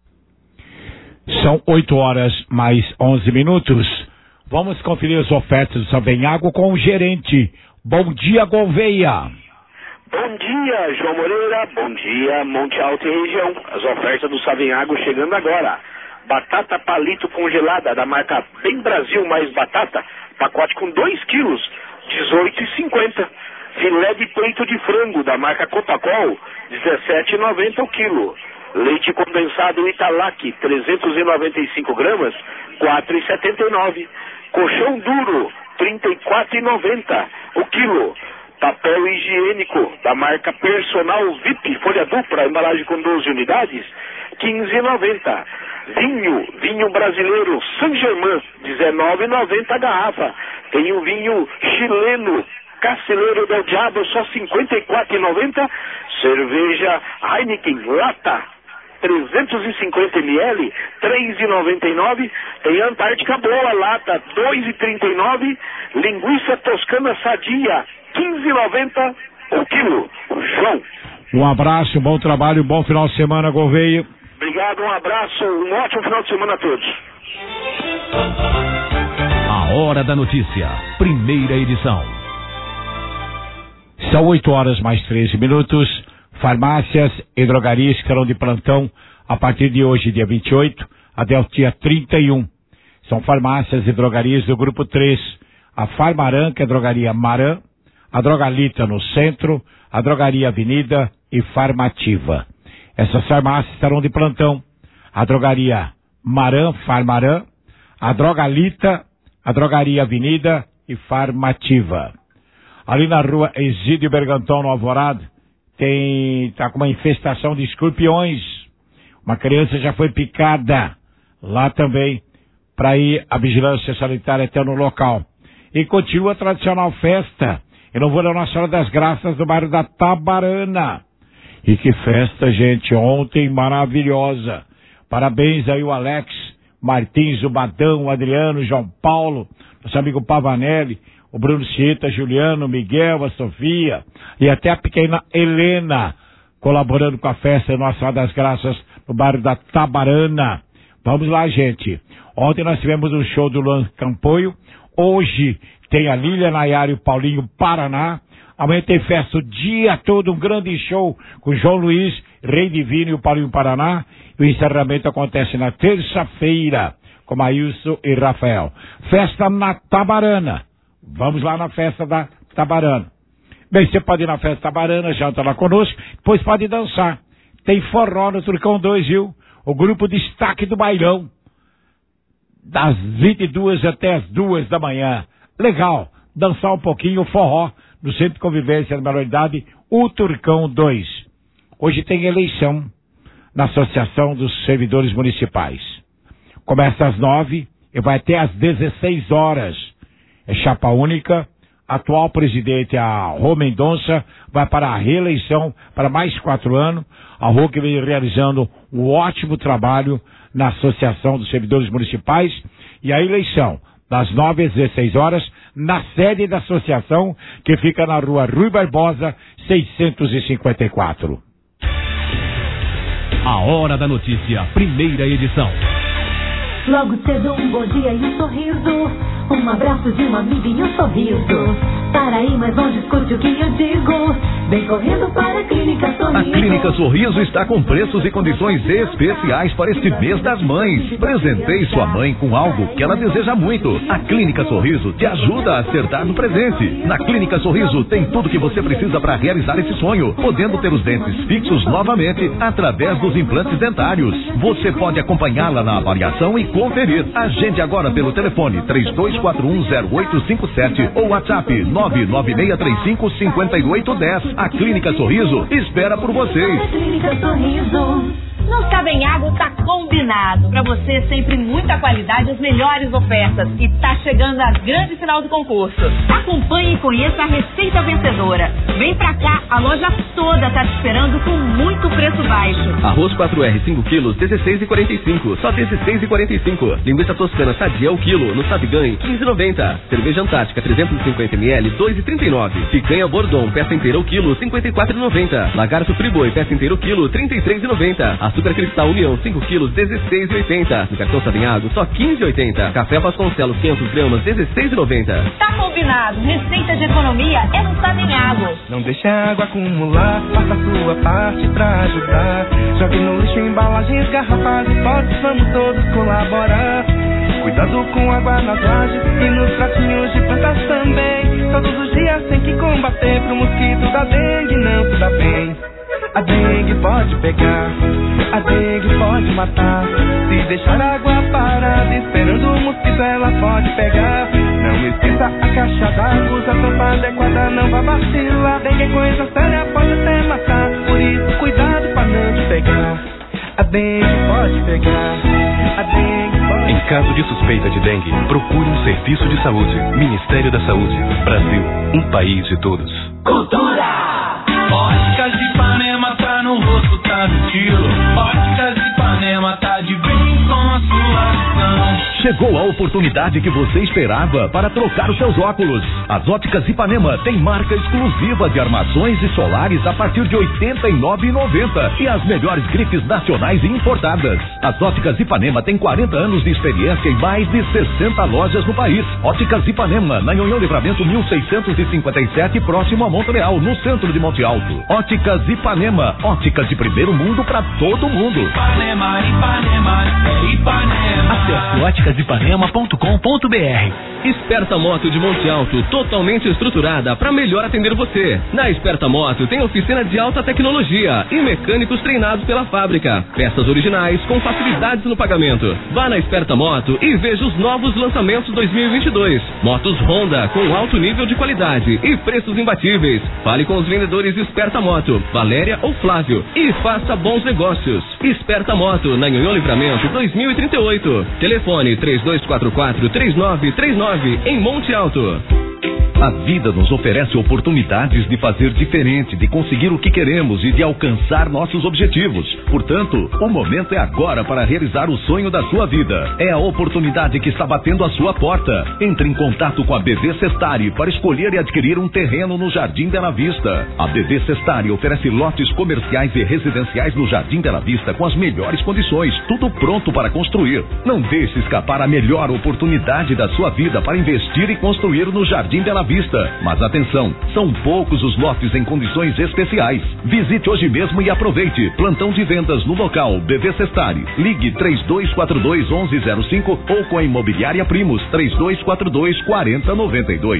São 8 horas mais 11 minutos. Vamos conferir as ofertas do Sabem Água com o gerente. Bom dia, Gouveia. Bom dia, João Moreira. Bom dia, Monte Alto e região. As ofertas do Sabem Água chegando agora. Batata palito congelada da marca Bem Brasil mais batata, pacote com 2 quilos, R$18,50. Filé de peito de frango da marca Copacol, R$17,90 o quilo. Leite condensado Italac, 395 gramas, R$4,79. Colchão duro, R$34,90 o quilo. Papel higiênico da marca Personal VIP, folha dupla, embalagem com 12 unidades, R$15,90. Vinho brasileiro Saint Germain, R$19,90 a garrafa. Tem o vinho chileno Caceleiro del Diabo, só R$54,90. Cerveja Heineken lata, 350 ml, R$3,99. Tem Antártica Boa lata, R$2,39. Linguiça toscana sadia, R$15,90 o quilo. João. Um abraço, bom trabalho, bom final de semana, Gouveia. Obrigado, um abraço, um ótimo final de semana a todos. A Hora da Notícia, primeira edição. São 8 horas mais 13 minutos. Farmácias e drogarias estarão de plantão a partir de hoje, dia 28, até o dia 31. São farmácias e drogarias do grupo 3. A Farmaran, que é a drogaria Maran, a Drogalita no centro, a drogaria Avenida e Farmativa. Essas farmácias estarão de plantão. A drogaria Maran, Farmaran, a Drogalita, a drogaria Avenida e Farmativa. Ali na rua Exídio Berganton, no Alvorada, tá com uma infestação de escorpiões. Uma criança já foi picada lá também, para ir a vigilância sanitária até no local. E continua a tradicional festa, eu não vou da Nossa Senhora das Graças, do bairro da Tabarana. E que festa, gente, ontem maravilhosa. Parabéns aí o Alex Martins, o Badão, o Adriano, o João Paulo, nosso amigo Pavanelli, o Bruno Cieta, Juliano, Miguel, a Sofia e até a pequena Helena, colaborando com a festa Nossa Senhora das Graças no bairro da Tabarana. Vamos lá, gente. Ontem nós tivemos um show do Luan Campoio. Hoje tem a Lília Nayara e o Paulinho Paraná. Amanhã tem festa o dia todo, um grande show com o João Luiz, Rei Divino e o Paulinho Paraná. E o encerramento acontece na terça-feira com Maílson e Rafael. Festa na Tabarana. Vamos lá na festa da Tabarana. Bem, você pode ir na festa Tabarana, janta lá conosco, depois pode dançar. Tem forró no Turcão 2, viu? O grupo Destaque do Bailão. Das 22 até as 2 da manhã. Legal, dançar um pouquinho forró no Centro de Convivência da Menor Idade, o Turcão 2. Hoje tem eleição na Associação dos Servidores Municipais. Começa às 9 e vai até às 16 horas. É chapa única. Atual presidente, a Rô Mendonça, vai para a reeleição para mais 4 anos. A Rô que vem realizando um ótimo trabalho na Associação dos Servidores Municipais. E a eleição, das 9 às 16 horas, na sede da associação, que fica na rua Rui Barbosa, 654. A Hora da Notícia, primeira edição. Logo cedo um bom dia e um sorriso, um abraço de uma amiga e um sorriso. Para ir mais longe, escute o que eu digo. Vem correndo para a Clínica Sorriso. A Clínica Sorriso está com preços e condições especiais para este mês das mães. Presenteie sua mãe com algo que ela deseja muito. A Clínica Sorriso te ajuda a acertar no presente. Na Clínica Sorriso tem tudo que você precisa para realizar esse sonho, podendo ter os dentes fixos novamente através dos implantes dentários. Você pode acompanhá-la na avaliação e conferir. Agende agora pelo telefone 32410857 ou WhatsApp 996355810. A Clínica Sorriso espera por vocês. Clínica Sorriso. No Savenhago tá combinado. Pra você sempre muita qualidade, as melhores ofertas. E tá chegando a grande final do concurso. Acompanhe e conheça a receita vencedora. Vem pra cá, a loja toda tá te esperando com muito preço baixo. Arroz 4R 5 quilos, 16,45. Só 16,45. Linguiça toscana sadia o quilo, no Sabiganho, 15,90. Cerveja Antártica 350 ml, 2,39. Picanha Bordon, peça inteira o quilo, 54,90. Lagarto Friboi, peça inteira o quilo, 33,90. Açúcar Cristal União, 5 quilos, 16,80. No cartão Savenhago, só 15,80. Café Vasconcelos, 500 gramas, 16,90. Tá combinado. Receita de economia é no Savenhago. Não deixe a água acumular, faça a sua parte pra ajudar. Jogue no lixo embalagens, garrafas e potes, vamos todos colaborar. Cuidado com água nas lajes e nos pratinhos de plantas também. Todos os dias tem que combater pro mosquito da dengue não se dá bem. A dengue pode pegar, a dengue pode matar. Se deixar a água parada esperando o mosquito ela pode pegar. Não esqueça a caixa d'água, usa a tampa adequada, não vá vacilar. Dengue é coisa séria, pode até matar. Por isso cuidado pra não te pegar. A dengue pode pegar, a dengue pode... Em caso de suspeita de dengue, procure um serviço de saúde. Ministério da Saúde, Brasil, um país de todos. Cultura! Óticas de Ipanema tá no rosto, tá no estilo. Óticas de Ipanema tá de bem com a sua visão. Chegou a oportunidade que você esperava para trocar os seus óculos. As Óticas Ipanema tem marca exclusiva de armações e solares a partir de R$ 89,90 e as melhores grifes nacionais e importadas. As Óticas Ipanema tem 40 anos de experiência em mais de 60 lojas no país. Óticas Ipanema, na Nhonhão Livramento 1657, próximo a Montreal, no centro de Monte Alto. Óticas Ipanema, óticas de primeiro mundo para todo mundo. Ipanema, Ipanema, é Ipanema. Acesse óticasipanema.com.br. Esperta Moto de Monte Alto, totalmente estruturada para melhor atender você. Na Esperta Moto tem oficina de alta tecnologia e mecânicos treinados pela fábrica. Peças originais com facilidades no pagamento. Vá na Esperta Moto e veja os novos lançamentos 2022. Motos Honda com alto nível de qualidade e preços imbatíveis. Fale com os vendedores Esperta Moto, Valéria ou Flávio, e faça bons negócios. Esperta Moto, na Nhonhão Livramento 2038. Telefone 3244-3939, em Monte Alto. A vida nos oferece oportunidades de fazer diferente, de conseguir o que queremos e de alcançar nossos objetivos. Portanto, o momento é agora para realizar o sonho da sua vida. É a oportunidade que está batendo a sua porta. Entre em contato com a BV Sestari para escolher e adquirir um terreno no Jardim Bela Vista. A BV Sestari oferece lotes comerciais e residenciais no Jardim Bela Vista com as melhores condições, tudo pronto para construir. Não deixe escapar a melhor oportunidade da sua vida para investir e construir no Jardim Bela Vista. Mas atenção, são poucos os lotes em condições especiais. Visite hoje mesmo e aproveite. Plantão de vendas no local BV Sestari. Ligue 3242-1105 ou com a Imobiliária Primos 3242-4092.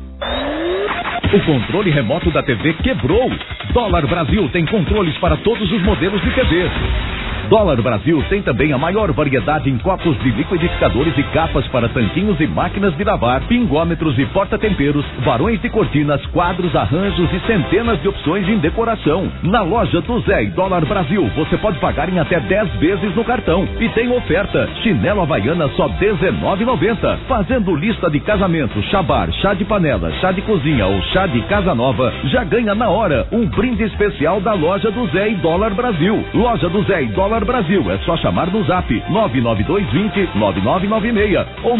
O controle remoto da TV quebrou. Dólar Brasil tem controles para todos os modelos de TV. Dólar Brasil tem também a maior variedade em copos de liquidificadores e capas para tanquinhos e máquinas de lavar, pingômetros e porta-temperos, varões de cortinas, quadros, arranjos e centenas de opções em decoração. Na loja do Zé e Dólar Brasil, você pode pagar em até 10 vezes no cartão. E tem oferta, chinelo havaiana só R$19,90. Fazendo lista de casamento, chá bar, chá de panela, chá de cozinha ou chá de casa nova, já ganha na hora um brinde especial da loja do Zé e Dólar Brasil. Loja do Zé e Dólar Brasil, é só chamar no zap 99220-9996 ou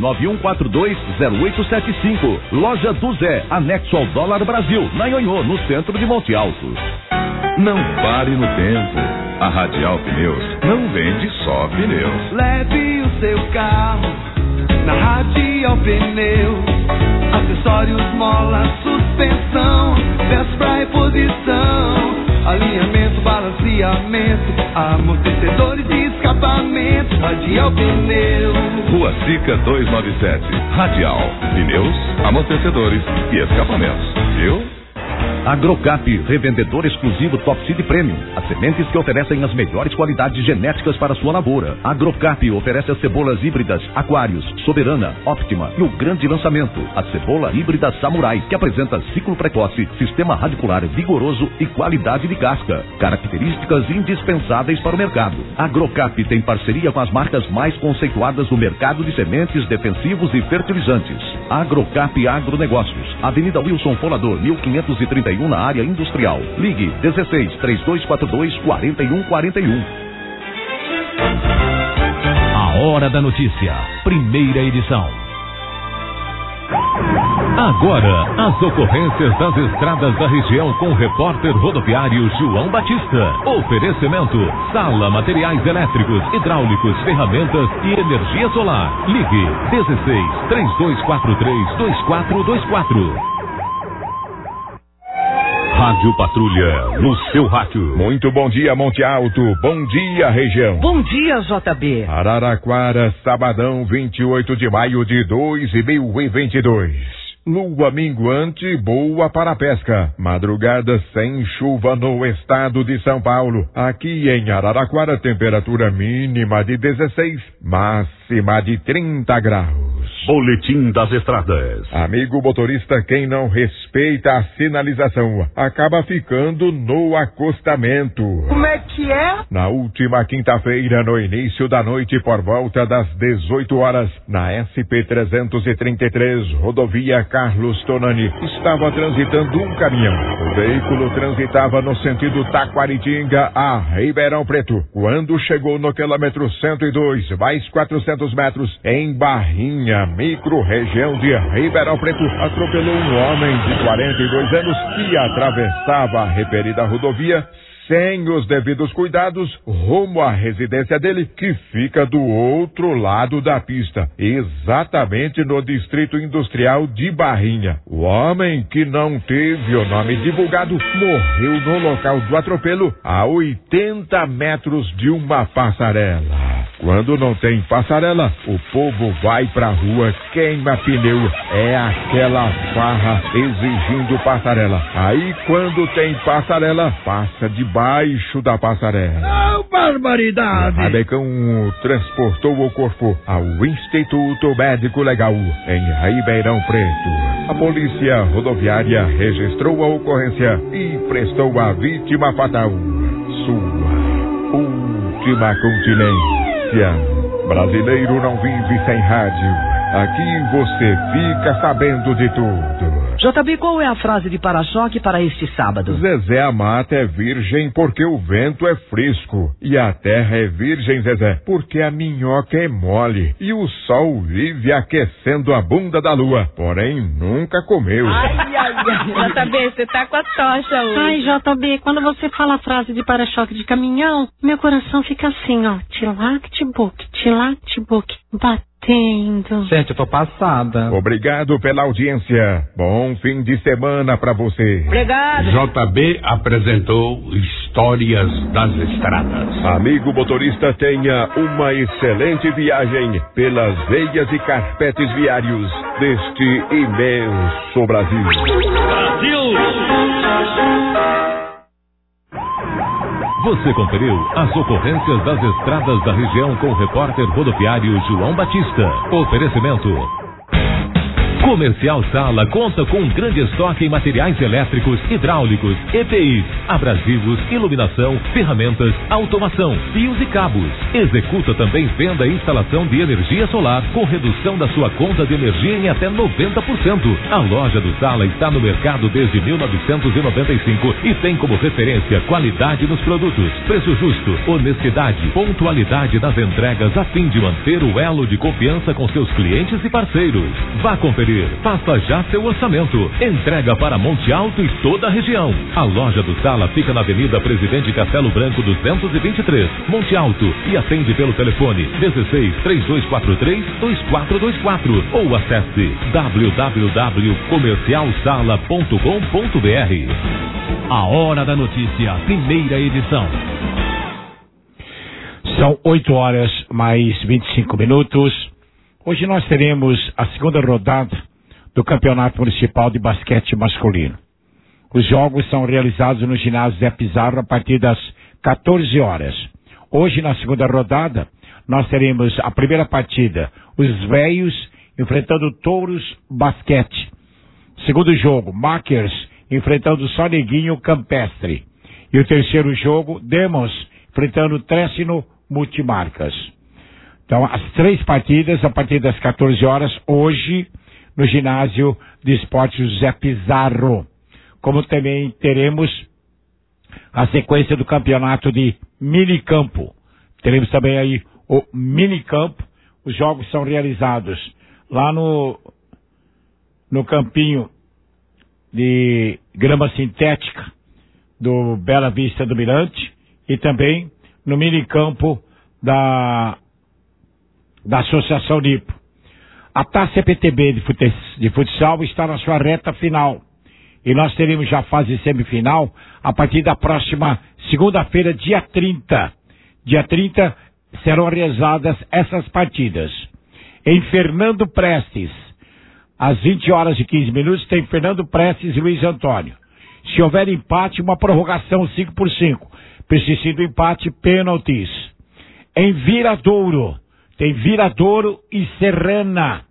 99142-0875. Loja do Zé, anexo ao Dólar Brasil, na Nhonhô, no centro de Monte Alto. Não pare no tempo. A Radial Pneus não vende só pneus. Leve o seu carro na Radial Pneus. Acessórios, mola, suspensão, peças pra reposição. disposição. Alinhamento, balanceamento, amortecedores e escapamento, Radial Pneu. Rua Sica 297, Radial, pneus, amortecedores e escapamentos, viu? Agrocap, revendedor exclusivo Top Seed Premium. As sementes que oferecem as melhores qualidades genéticas para sua lavoura. Agrocap oferece as cebolas híbridas Aquários, Soberana, Optima e o grande lançamento, a cebola híbrida Samurai, que apresenta ciclo precoce, sistema radicular vigoroso e qualidade de casca. Características indispensáveis para o mercado. Agrocap tem parceria com as marcas mais conceituadas do mercado de sementes, defensivos e fertilizantes. Agrocap Agronegócios, Avenida Wilson Folador, 1531, na área industrial. Ligue 16-3242-4141. A Hora da Notícia, primeira edição. Agora, as ocorrências das estradas da região com o repórter rodoviário João Batista. Oferecimento: Sala Materiais Elétricos, Hidráulicos, Ferramentas e Energia Solar. Ligue 16-3243-2424. Rádio Patrulha, no seu rádio. Muito bom dia, Monte Alto. Bom dia, região. Bom dia, JB. Araraquara, sabadão, 28 de maio de 2022. Lua minguante, boa para a pesca. Madrugada sem chuva no estado de São Paulo. Aqui em Araraquara, temperatura mínima de 16, máxima de 30 graus. Boletim das Estradas. Amigo motorista, quem não respeita a sinalização acaba ficando no acostamento. Como é que é? Na última quinta-feira, no início da noite, por volta das 18 horas, na SP-333, rodovia Carlos Tonani, estava transitando um caminhão. O veículo transitava no sentido Taquaritinga a Ribeirão Preto. Quando chegou no quilômetro 102, mais 400 metros, em Barrinha, micro-região de Ribeirão Preto, atropelou um homem de 42 anos que atravessava a referida rodovia sem os devidos cuidados, rumo à residência dele, que fica do outro lado da pista, exatamente no distrito industrial de Barrinha. O homem, que não teve o nome divulgado, morreu no local do atropelo, a 80 metros de uma passarela. Quando não tem passarela, o povo vai pra rua, queima pneu, é aquela farra exigindo passarela. Aí, quando tem passarela, passa debaixo da passarela. Oh, barbaridade! A Rabecão transportou o corpo ao Instituto Médico Legal, em Ribeirão Preto. A polícia rodoviária registrou a ocorrência e prestou à vítima fatal sua última continência. Brasileiro não vive sem rádio. Aqui você fica sabendo de tudo. JB, qual é a frase de para-choque para este sábado? Zezé, a mata é virgem porque o vento é fresco. E a terra é virgem, Zezé, porque a minhoca é mole. E o sol vive aquecendo a bunda da lua, porém nunca comeu. Ai, JB, você tá com a tocha hoje. Ai, JB, quando você fala a frase de para-choque de caminhão, meu coração fica assim, ó. Tilac-tibuc, batendo. Gente, eu tô passada. Obrigado pela audiência. Bom fim de semana pra você. Obrigado. JB apresentou Histórias das Estradas. Amigo motorista, tenha uma excelente viagem pelas veias e carpetes viários deste imenso Brasil. Você conferiu as ocorrências das estradas da região com o repórter rodoviário João Batista. Oferecimento: Comercial Sala conta com um grande estoque em materiais elétricos, hidráulicos, EPIs, abrasivos, iluminação, ferramentas, automação, fios e cabos. Executa também venda e instalação de energia solar com redução da sua conta de energia em até 90%. A loja do Sala está no mercado desde 1995 e tem como referência qualidade nos produtos, preço justo, honestidade, pontualidade nas entregas a fim de manter o elo de confiança com seus clientes e parceiros. Vá conferir escolher. Faça já seu orçamento. Entrega para Monte Alto e toda a região. A loja do Sala fica na Avenida Presidente Castelo Branco 223, Monte Alto, e atende pelo telefone 16-3243-2424 ou acesse www.comercialsala.com.br. A Hora da Notícia, primeira edição. São 8 horas mais 25 minutos. Hoje nós teremos a segunda rodada do Campeonato Municipal de Basquete Masculino. Os jogos são realizados no ginásio Zé Pizarro a partir das 14 horas. Hoje, na segunda rodada, nós teremos a primeira partida, os Velhos enfrentando o Touros Basquete. Segundo jogo, Makers enfrentando o Soneguinho Campestre. E o terceiro jogo, Demos enfrentando o Trécino Multimarcas. Então, as 3 partidas a partir das 14 horas, hoje, no ginásio de esportes José Pizarro. Como também teremos a sequência do campeonato de minicampo. Teremos também aí o minicampo. Os jogos são realizados lá no campinho de grama sintética do Bela Vista do Mirante e também no minicampo da Associação Nipo. A Taça PTB de futsal está na sua reta final. E nós teremos já a fase semifinal a partir da próxima segunda-feira, dia 30. Dia 30 serão realizadas essas partidas. Em Fernando Prestes, às 20 horas e 15 minutos, tem Fernando Prestes e Luiz Antônio. Se houver empate, uma prorrogação 5-5. Persistendo o empate, pênaltis. Em Viradouro, tem Viradouro e Serrana.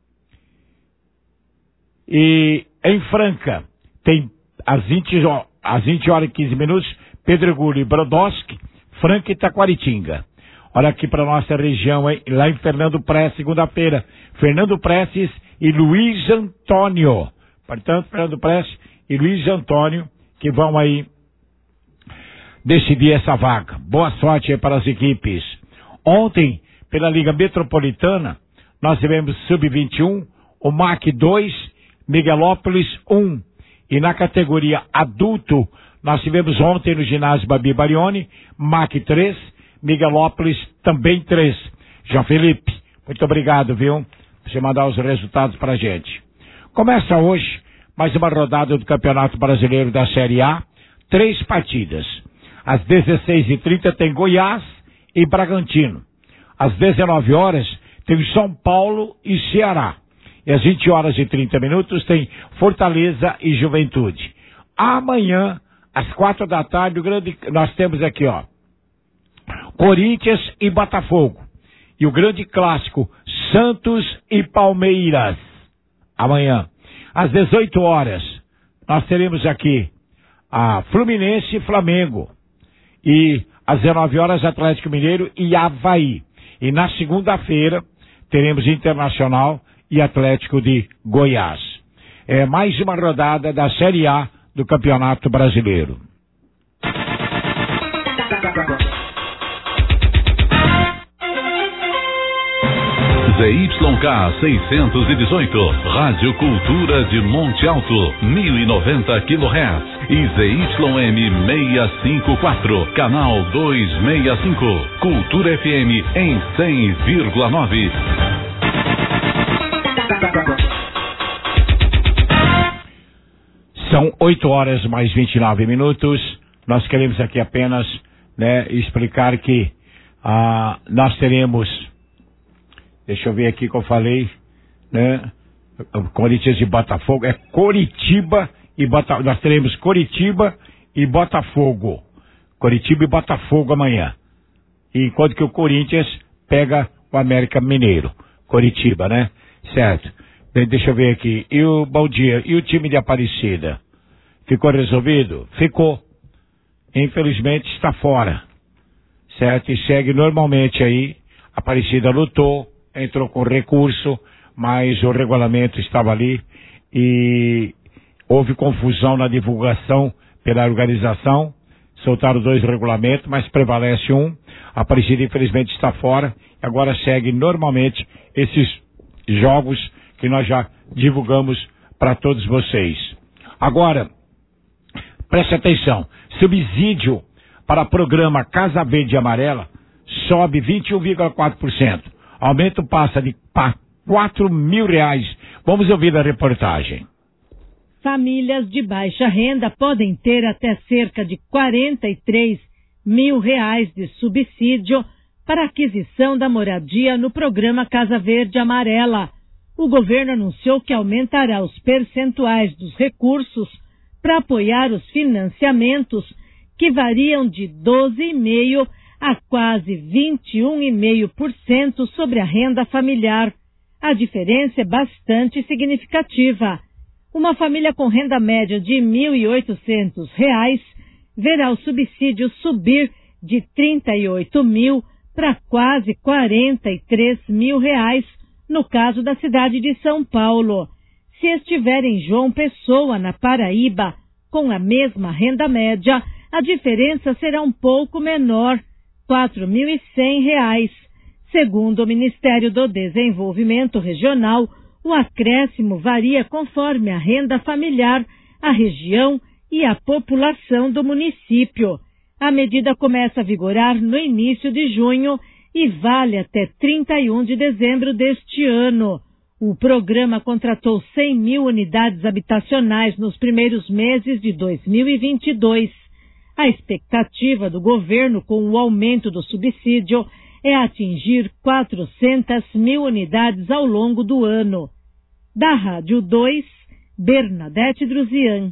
E em Franca, tem às 20 horas e 15 minutos, Pedregulho e Brodowski, Franca e Taquaritinga. Olha aqui para nossa região, hein? Lá em Fernando Prestes, segunda-feira, Fernando Prestes e Luiz Antônio. Portanto, Fernando Prestes e Luiz Antônio que vão aí decidir essa vaga. Boa sorte aí para as equipes. Ontem, pela Liga Metropolitana, nós tivemos Sub-21, o MAC 2, Miguelópolis 1. E na categoria adulto, nós tivemos ontem no ginásio Babi Barioni, MAC 3, Miguelópolis também 3. João Felipe, muito obrigado, viu? Por você mandar os resultados pra gente. Começa hoje mais uma rodada do Campeonato Brasileiro da Série A. 3 partidas. Às 16h30 tem Goiás e Bragantino. Às 19 horas tem São Paulo e Ceará. E às 20 horas e 30 minutos tem Fortaleza e Juventude. Amanhã, às 4 da tarde, nós temos aqui, ó, Corinthians e Botafogo. E o grande clássico, Santos e Palmeiras. Amanhã. Às 18 horas, nós teremos aqui a Fluminense e Flamengo. E às 19 horas, Atlético Mineiro e Avaí. E na segunda-feira, teremos Internacional e Atlético de Goiás. É mais uma rodada da Série A do Campeonato Brasileiro. ZYK 618, Rádio Cultura de Monte Alto, 1090 kHz. E ZYM 654, canal 265, Cultura FM em 100,9. São 8 horas mais 29 minutos. Nós queremos aqui apenas, né, explicar que nós teremos, deixa eu ver aqui que eu falei, né, Corinthians e Botafogo, é Coritiba e Botafogo. Nós teremos Coritiba e Botafogo. Coritiba e Botafogo amanhã. Enquanto que o Corinthians pega o América Mineiro. Coritiba, né? Certo. Deixa eu ver aqui. E o bom dia. E o time de Aparecida? Ficou resolvido? Ficou. Infelizmente está fora. Certo? E segue normalmente aí. Aparecida lutou, entrou com recurso, mas o regulamento estava ali e houve confusão na divulgação pela organização. Soltaram 2 regulamentos, mas prevalece um. A Aparecida infelizmente está fora. Agora segue normalmente esses jogos que nós já divulgamos para todos vocês. Agora, preste atenção, subsídio para programa Casa Verde e Amarela sobe 21,4%. Aumento passa de R$4.000. Vamos ouvir a reportagem. Famílias de baixa renda podem ter até cerca de R$43 mil de subsídio para aquisição da moradia no programa Casa Verde e Amarela. O governo anunciou que aumentará os percentuais dos recursos para apoiar os financiamentos, que variam de 12,5% a quase 21,5% sobre a renda familiar. A diferença é bastante significativa. Uma família com renda média de R$1.800 verá o subsídio subir de 38 mil para quase R$43 mil, no caso da cidade de São Paulo. Se estiver em João Pessoa, na Paraíba, com a mesma renda média, a diferença será um pouco menor, R$4.100. Segundo o Ministério do Desenvolvimento Regional, o acréscimo varia conforme a renda familiar, a região e a população do município. A medida começa a vigorar no início de junho e vale até 31 de dezembro deste ano. O programa contratou 100 mil unidades habitacionais nos primeiros meses de 2022. A expectativa do governo com o aumento do subsídio é atingir 400 mil unidades ao longo do ano. Da Rádio 2, Bernadette Druzian.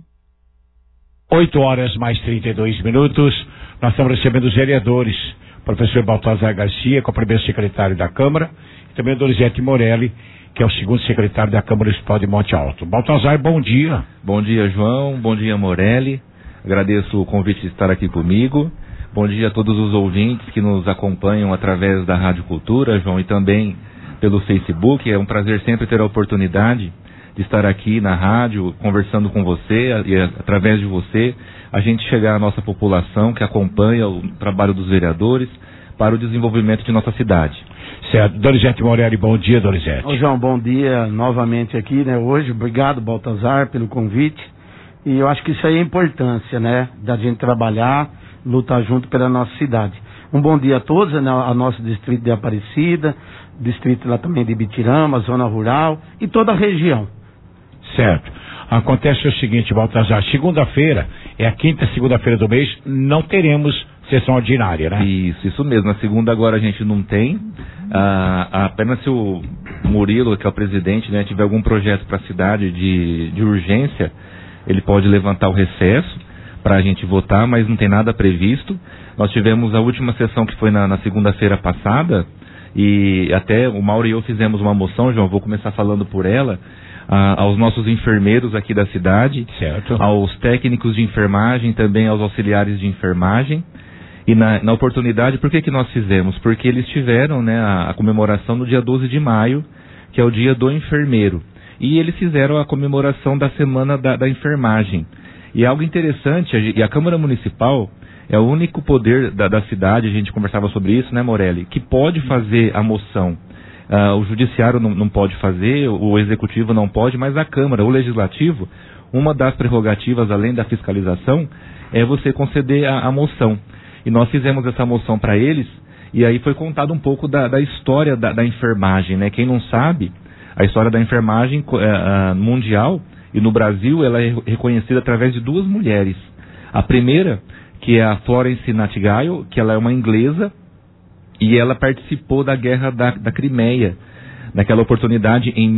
8h mais 32. Nós estamos recebendo os vereadores, professor Baltazar Garcia, que é o primeiro secretário da Câmara, e também o Dorizete Morelli, que é o segundo secretário da Câmara Municipal de Monte Alto. Baltazar, bom dia. Bom dia, João. Bom dia, Morelli. Agradeço o convite de estar aqui comigo. Bom dia a todos os ouvintes que nos acompanham através da Rádio Cultura, João, e também pelo Facebook. É um prazer sempre ter a oportunidade de estar aqui na rádio, conversando com você, e através de você, a gente chegar à nossa população que acompanha o trabalho dos vereadores para o desenvolvimento de nossa cidade. Certo. Dorizete Morelli, bom dia, Dorizete. Ô, João, bom dia novamente aqui, né, hoje. Obrigado, Baltazar, pelo convite. E eu acho que isso aí é a importância, né, da gente trabalhar, lutar junto pela nossa cidade. Um bom dia a todos, né, a nosso distrito de Aparecida, distrito lá também de Ibitirama, zona rural e toda a região. Certo. Acontece o seguinte, Baltazar, segunda-feira, é a quinta segunda-feira do mês, não teremos sessão ordinária, né? Isso mesmo. Na segunda agora a gente não tem. Apenas se o Murilo, que é o presidente, né, tiver algum projeto para a cidade de urgência, ele pode levantar o recesso para a gente votar, mas não tem nada previsto. Nós tivemos a última sessão que foi na segunda-feira passada, e até o Mauro e eu fizemos uma moção, João, vou começar falando por ela, aos nossos enfermeiros aqui da cidade, certo, aos técnicos de enfermagem, também aos auxiliares de enfermagem. E na oportunidade, por que nós fizemos? Porque eles tiveram, né, a comemoração no dia 12 de maio, que é o dia do enfermeiro. E eles fizeram a comemoração da semana da enfermagem. E algo interessante, e a Câmara Municipal é o único poder da cidade, a gente conversava sobre isso, né, Morelli, que pode fazer a moção. O Judiciário não pode fazer, o Executivo não pode, mas a Câmara, o Legislativo, uma das prerrogativas, além da fiscalização, é você conceder a moção. E nós fizemos essa moção para eles, e aí foi contado um pouco da história da enfermagem, né? Quem não sabe, a história da enfermagem mundial e no Brasil, ela é reconhecida através de duas mulheres. A primeira, que é a Florence Nightingale, que ela é uma inglesa, e ela participou da Guerra da Crimeia, naquela oportunidade em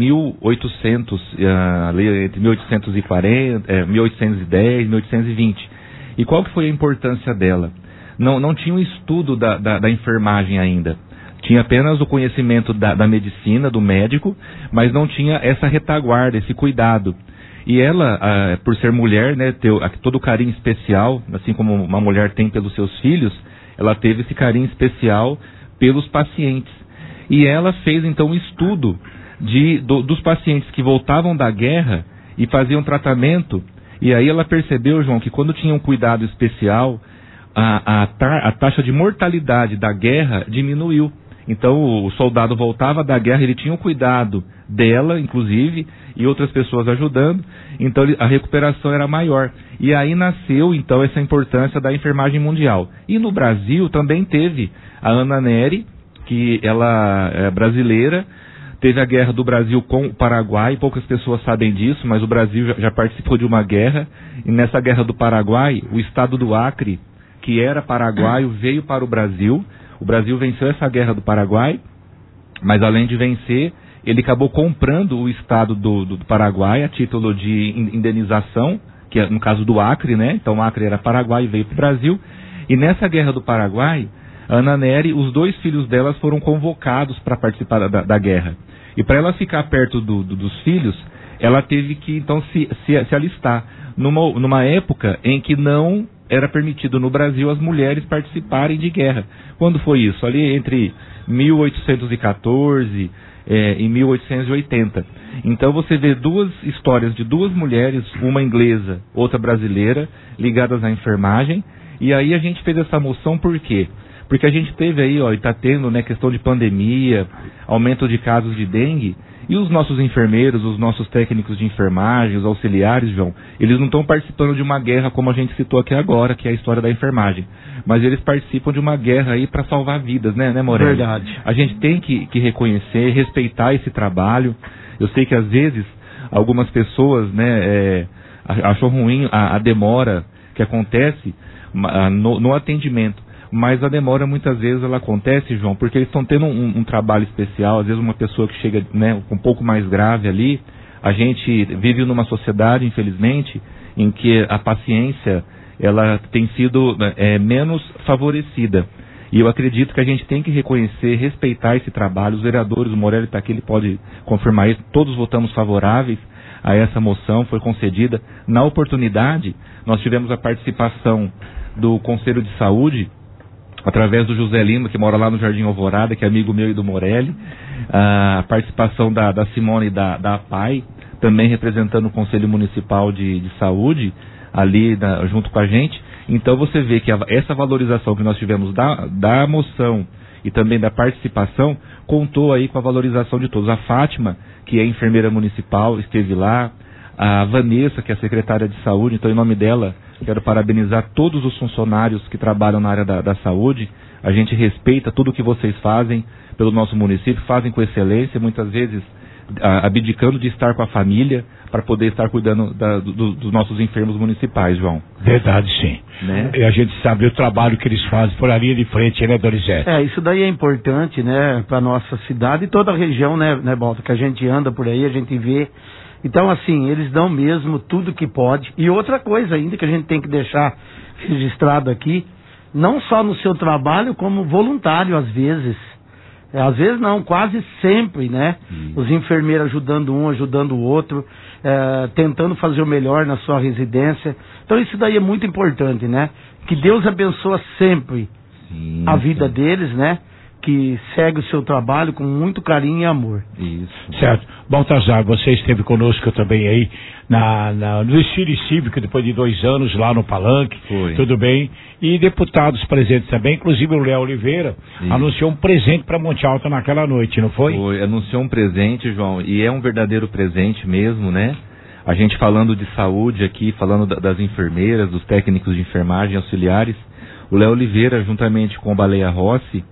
1840, entre 1810 e 1820. E qual que foi a importância dela? Não tinha um estudo da enfermagem ainda. Tinha apenas o conhecimento da medicina, do médico, mas não tinha essa retaguarda, esse cuidado. E ela, por ser mulher, né, ter todo o carinho especial, assim como uma mulher tem pelos seus filhos, ela teve esse carinho especial pelos pacientes. E ela fez então um estudo dos pacientes que voltavam da guerra e faziam tratamento. E aí ela percebeu, João, que quando tinha um cuidado especial, a taxa de mortalidade da guerra diminuiu. Então o soldado voltava da guerra, ele tinha o cuidado dela, inclusive, e outras pessoas ajudando, então a recuperação era maior. E aí nasceu, então, essa importância da enfermagem mundial. E no Brasil também teve a Ana Nery, que ela é brasileira, teve a guerra do Brasil com o Paraguai, poucas pessoas sabem disso, mas o Brasil já participou de uma guerra, e nessa guerra do Paraguai, o estado do Acre, que era paraguaio, veio para o Brasil venceu essa guerra do Paraguai, mas além de vencer, ele acabou comprando o estado do Paraguai a título de indenização, que é no caso do Acre, né? Então o Acre era Paraguai e veio para o Brasil, e nessa guerra do Paraguai, a Ana Nery, os 2 filhos delas foram convocados para participar da guerra. E para ela ficar perto dos filhos, ela teve que então se alistar numa época em que não era permitido no Brasil as mulheres participarem de guerra. Quando foi isso? Ali entre 1814 e 1880. Então você vê 2 histórias de 2 mulheres, uma inglesa, outra brasileira, ligadas à enfermagem. E aí a gente fez essa moção por quê? Porque a gente teve aí, e está tendo, né, questão de pandemia, aumento de casos de dengue, e os nossos enfermeiros, os nossos técnicos de enfermagem, os auxiliares, João, eles não estão participando de uma guerra como a gente citou aqui agora, que é a história da enfermagem, mas eles participam de uma guerra aí para salvar vidas, né, Morelli? Verdade. A gente tem que reconhecer, respeitar esse trabalho. Eu sei que às vezes algumas pessoas, né, acham ruim a demora que acontece no atendimento. Mas a demora muitas vezes ela acontece, João, porque eles estão tendo um trabalho especial. Às vezes uma pessoa que chega, né, um pouco mais grave ali. A gente vive numa sociedade, infelizmente, em que a paciência ela tem sido menos favorecida. E eu acredito que a gente tem que reconhecer, respeitar esse trabalho. Os vereadores, o Morelli está aqui, ele pode confirmar isso. Todos votamos favoráveis a essa moção, foi concedida. Na oportunidade, nós tivemos a participação do Conselho de Saúde, através do José Lima, que mora lá no Jardim Alvorada, que é amigo meu e do Morelli, a participação da Simone e da APAI, também representando o Conselho Municipal de Saúde, ali junto com a gente. Então você vê que essa valorização que nós tivemos da moção e também da participação, contou aí com a valorização de todos. A Fátima, que é enfermeira municipal, esteve lá, a Vanessa, que é secretária de saúde, então em nome dela quero parabenizar todos os funcionários que trabalham na área da saúde. A gente respeita tudo o que vocês fazem pelo nosso município, fazem com excelência, muitas vezes abdicando de estar com a família para poder estar cuidando dos nossos enfermos municipais, João. Verdade, sim. Né? E a gente sabe o trabalho que eles fazem por a linha de frente, né, Donizete? Isso daí é importante, né, para nossa cidade e toda a região, né, Balta, que a gente anda por aí, a gente vê. Então, assim, eles dão mesmo tudo que pode. E outra coisa ainda que a gente tem que deixar registrado aqui, não só no seu trabalho, como voluntário às vezes. Às vezes não, quase sempre, né? Os enfermeiros ajudando um, ajudando o outro, tentando fazer o melhor na sua residência. Então isso daí é muito importante, né? Que Deus abençoe sempre a vida deles, né? Que segue o seu trabalho com muito carinho e amor. Isso. Certo. Baltazar, você esteve conosco também aí no desfile cívico, depois de 2 anos lá no Palanque. Foi. Tudo bem. E deputados presentes também, inclusive o Léo Oliveira, anunciou um presente para Monte Alto naquela noite, não foi? Foi, anunciou um presente, João, e é um verdadeiro presente mesmo, né? A gente falando de saúde aqui, falando das enfermeiras, dos técnicos de enfermagem, auxiliares, o Léo Oliveira, juntamente com o Baleia Rossi,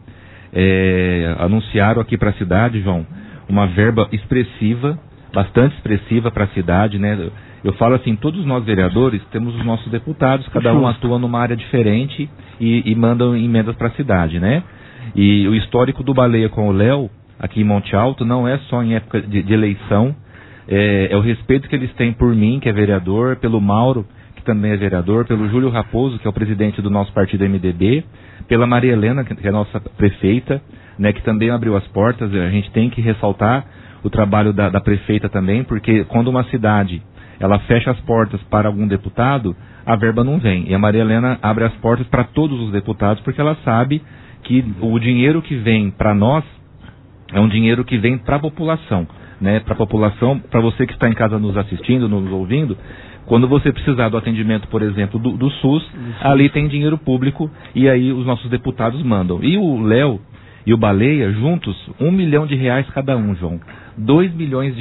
anunciaram aqui para a cidade, João, uma verba expressiva, bastante expressiva para a cidade, né? Eu falo assim, todos nós vereadores temos os nossos deputados, cada um atua numa área diferente e mandam emendas para a cidade, né? E o histórico do Baleia com o Léo, aqui em Monte Alto, não é só em época de eleição, é o respeito que eles têm por mim, que é vereador, pelo Mauro, que também é vereador, pelo Júlio Raposo, que é o presidente do nosso partido MDB, pela Maria Helena, que é a nossa prefeita, né, que também abriu as portas. A gente tem que ressaltar o trabalho da prefeita também, porque quando uma cidade ela fecha as portas para algum deputado, a verba não vem. E a Maria Helena abre as portas para todos os deputados, porque ela sabe que o dinheiro que vem para nós é um dinheiro que vem para a população, né? Para a população, para você que está em casa nos assistindo, nos ouvindo. Quando você precisar do atendimento, por exemplo, do SUS, ali tem dinheiro público e aí os nossos deputados mandam. E o Léo, e o Baleia, juntos, R$1 milhão cada um, João. R$2 milhões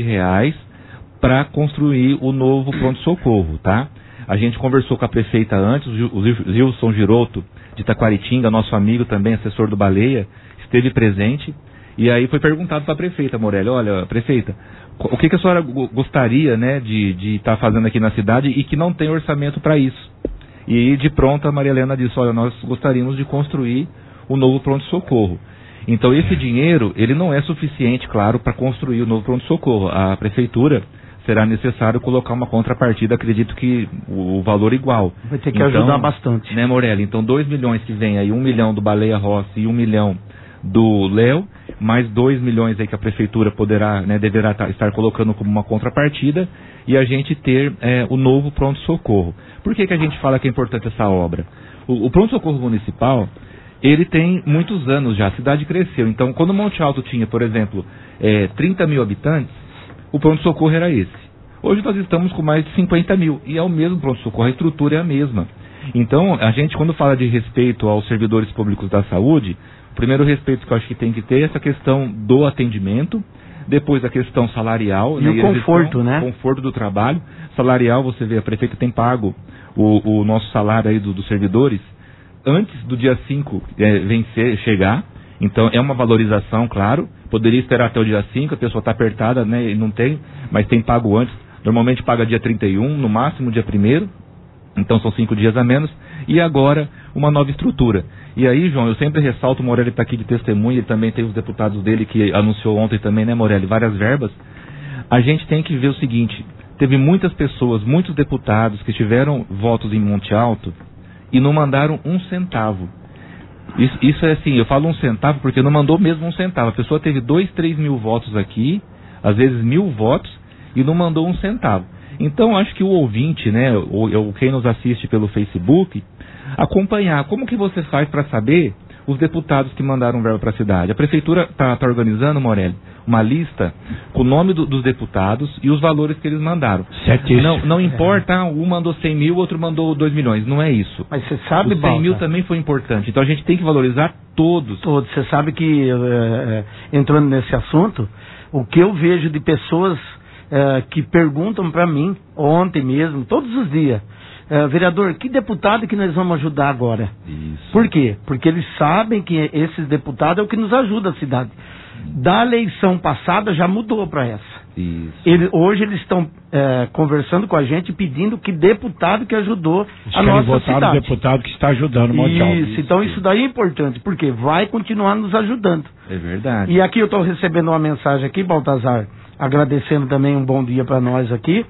para construir o novo pronto-socorro, tá? A gente conversou com a prefeita antes, o Gilson Giroto, de Taquaritinga, nosso amigo também, assessor do Baleia, esteve presente, e aí foi perguntado para a prefeita, Morelli, olha, prefeita, o que a senhora gostaria, né, de estar fazendo aqui na cidade e que não tem orçamento para isso? E de pronto a Maria Helena disse, olha, nós gostaríamos de construir o novo pronto-socorro. Então esse dinheiro, ele não é suficiente, claro, para construir o novo pronto-socorro. A prefeitura será necessário colocar uma contrapartida, acredito que o valor igual. Vai ter que ajudar bastante. Né, Morelli? Então 2 milhões que vem aí, 1 milhão do Baleia Rossi e 1 milhão do Léo, mais 2 milhões aí que a prefeitura poderá, né, deverá estar colocando como uma contrapartida, e a gente ter o novo pronto-socorro. Por que a gente fala que é importante essa obra? O pronto-socorro municipal, ele tem muitos anos já, a cidade cresceu. Então, quando Monte Alto tinha, por exemplo, 30 mil habitantes, o pronto-socorro era esse. Hoje nós estamos com mais de 50 mil, e é o mesmo pronto-socorro, a estrutura é a mesma. Então, a gente, quando fala de respeito aos servidores públicos da saúde, o primeiro respeito que eu acho que tem que ter é essa questão do atendimento, depois a questão salarial. E o conforto, né? O conforto do trabalho. Salarial, você vê, a prefeita tem pago o nosso salário aí dos servidores antes do dia 5 chegar. Então é uma valorização, claro. Poderia esperar até o dia 5, a pessoa está apertada, né? E não tem, mas tem pago antes. Normalmente paga dia 31, no máximo dia 1º. Então são 5 dias a menos. E agora uma nova estrutura. E aí, João, eu sempre ressalto, o Morelli está aqui de testemunha, ele também tem os deputados dele que anunciou ontem também, né, Morelli, várias verbas. A gente tem que ver o seguinte, teve muitas pessoas, muitos deputados que tiveram votos em Monte Alto e não mandaram um centavo. Isso é assim, eu falo um centavo porque não mandou mesmo um centavo. A pessoa teve 2, 3 mil votos aqui, às vezes 1.000 votos, e não mandou um centavo. Então, acho que o ouvinte, né, ou quem nos assiste pelo Facebook, acompanhar como que você faz para saber os deputados que mandaram verba para a cidade. A prefeitura está organizando, Morelli, uma lista com o nome dos deputados e os valores que eles mandaram. Não importa, um mandou 100 mil, outro mandou 2 milhões, não é isso. Mas você sabe, os 100 mil também foi importante, então a gente tem que valorizar todos. Você sabe que, entrando nesse assunto, o que eu vejo de pessoas que perguntam para mim, ontem mesmo, todos os dias, vereador, que deputado que nós vamos ajudar agora? Isso. Por quê? Porque eles sabem que esses deputados é o que nos ajuda a cidade. Da eleição passada já mudou para essa. Hoje eles estão conversando com a gente, pedindo que deputado que ajudou a nossa cidade. O deputado que está ajudando o Monte Alto. Então isso daí é importante, porque vai continuar nos ajudando. É verdade. E aqui eu estou recebendo uma mensagem aqui, Baltazar, agradecendo também um bom dia para nós aqui.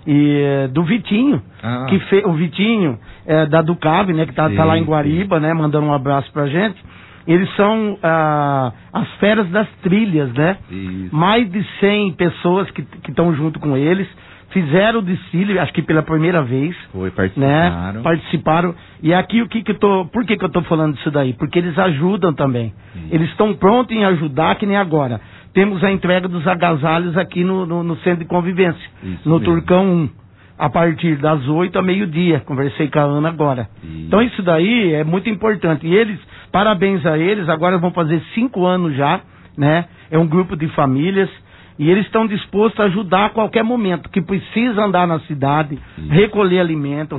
E do Vitinho, o Vitinho da Ducave, né, que tá lá em Guariba, né, mandando um abraço pra gente. Eles são as feras das trilhas, né? Isso. Mais de 100 pessoas que estão junto com eles. Fizeram o desfile, acho que pela primeira vez. Participaram. Né? Participaram. E aqui por que eu tô falando disso daí? Porque eles ajudam também. Eles estão prontos em ajudar, que nem agora. Temos a entrega dos agasalhos aqui no centro de convivência, no Turcão 1, a partir das 8 a meio-dia. Conversei com a Ana agora. Então isso daí é muito importante. E eles, parabéns a eles, agora vão fazer 5 anos já, né? É um grupo de famílias. E eles estão dispostos a ajudar a qualquer momento, que precisa andar na cidade, recolher alimento,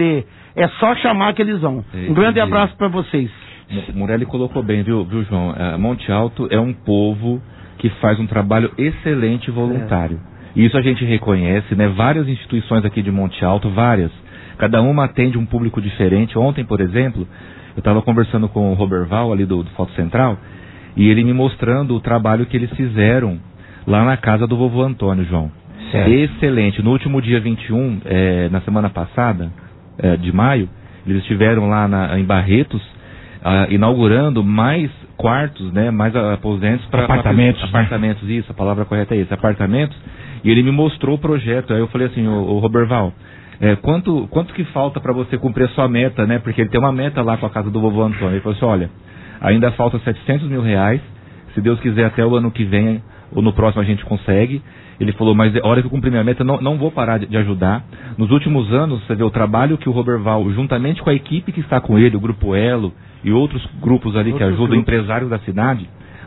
é só chamar que eles vão. Um grande abraço para vocês. Morelli colocou bem, viu, João? Monte Alto é um povo que faz um trabalho excelente e voluntário. Isso a gente reconhece, né? Várias instituições aqui de Monte Alto, várias. Cada uma atende um público diferente. Ontem, por exemplo, eu estava conversando com o Roberval ali do Foto Central, e ele me mostrando o trabalho que eles fizeram lá na casa do vovô Antônio, João. Certo. Excelente. No último dia 21, na semana passada, de maio, eles estiveram lá em Barretos, inaugurando mais quartos, né, mais aposentos para apartamentos, isso, a palavra correta é isso, apartamentos, e ele me mostrou o projeto. Aí eu falei assim, o Roberval, quanto que falta para você cumprir a sua meta, né, porque ele tem uma meta lá com a casa do vovô Antônio. Ele falou assim, olha, ainda falta R$700 mil, se Deus quiser até o ano que vem, ou no próximo a gente consegue. Ele falou, mas a hora que eu cumprir minha meta, não vou parar de ajudar. Nos últimos anos, você vê o trabalho que o Roberval, juntamente com a equipe que está com ele, o Grupo Elo e outros grupos ali que ajudam, empresários da cidade,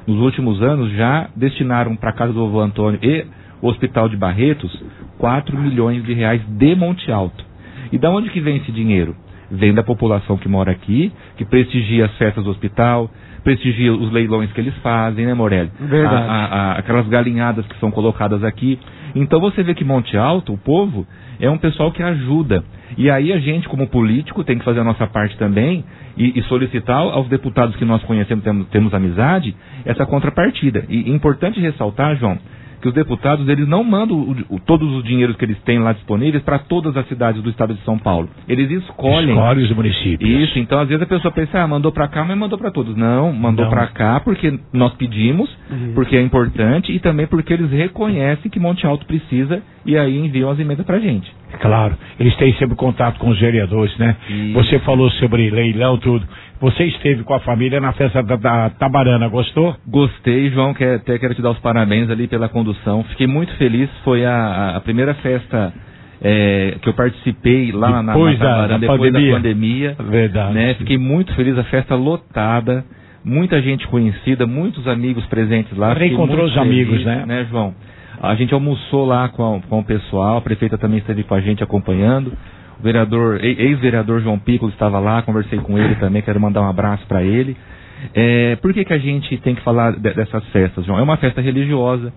nos últimos anos, já destinaram para a Casa do Vovô Antônio e o Hospital de Barretos 4 milhões de reais de Monte Alto. E da onde que vem esse dinheiro? Vem da população que mora aqui, que prestigia as festas do hospital, prestigia os leilões que eles fazem, né, Morelli? Verdade. Aquelas galinhadas que são colocadas aqui. Então você vê que Monte Alto, o povo, é um pessoal que ajuda. E aí a gente, como político, tem que fazer a nossa parte também e solicitar aos deputados que nós conhecemos, temos amizade, essa contrapartida. E é importante ressaltar, João, que os deputados, eles não mandam todos os dinheiros que eles têm lá disponíveis para todas as cidades do estado de São Paulo. Eles escolhem os municípios. Isso, então às vezes a pessoa pensa, mandou para cá, mas mandou para todos. Não, mandou para cá porque nós pedimos, porque é importante e também porque eles reconhecem que Monte Alto precisa e aí enviam as emendas para a gente. Claro, eles têm sempre contato com os vereadores, né? Você falou sobre leilão, tudo. Você esteve com a família na festa da Tabarana, gostou? Gostei, João, até quero te dar os parabéns ali pela condução. Fiquei muito feliz, foi a primeira festa que eu participei lá na Tabarana, depois da pandemia. Verdade. Né? Fiquei muito feliz, a festa lotada, muita gente conhecida, muitos amigos presentes lá. Reencontrou os amigos, né, João? A gente almoçou lá com o pessoal, a prefeita também esteve com a gente acompanhando. O ex-vereador João Piccolo estava lá, conversei com ele também, quero mandar um abraço para ele. Por que a gente tem que falar dessas festas, João? É uma festa religiosa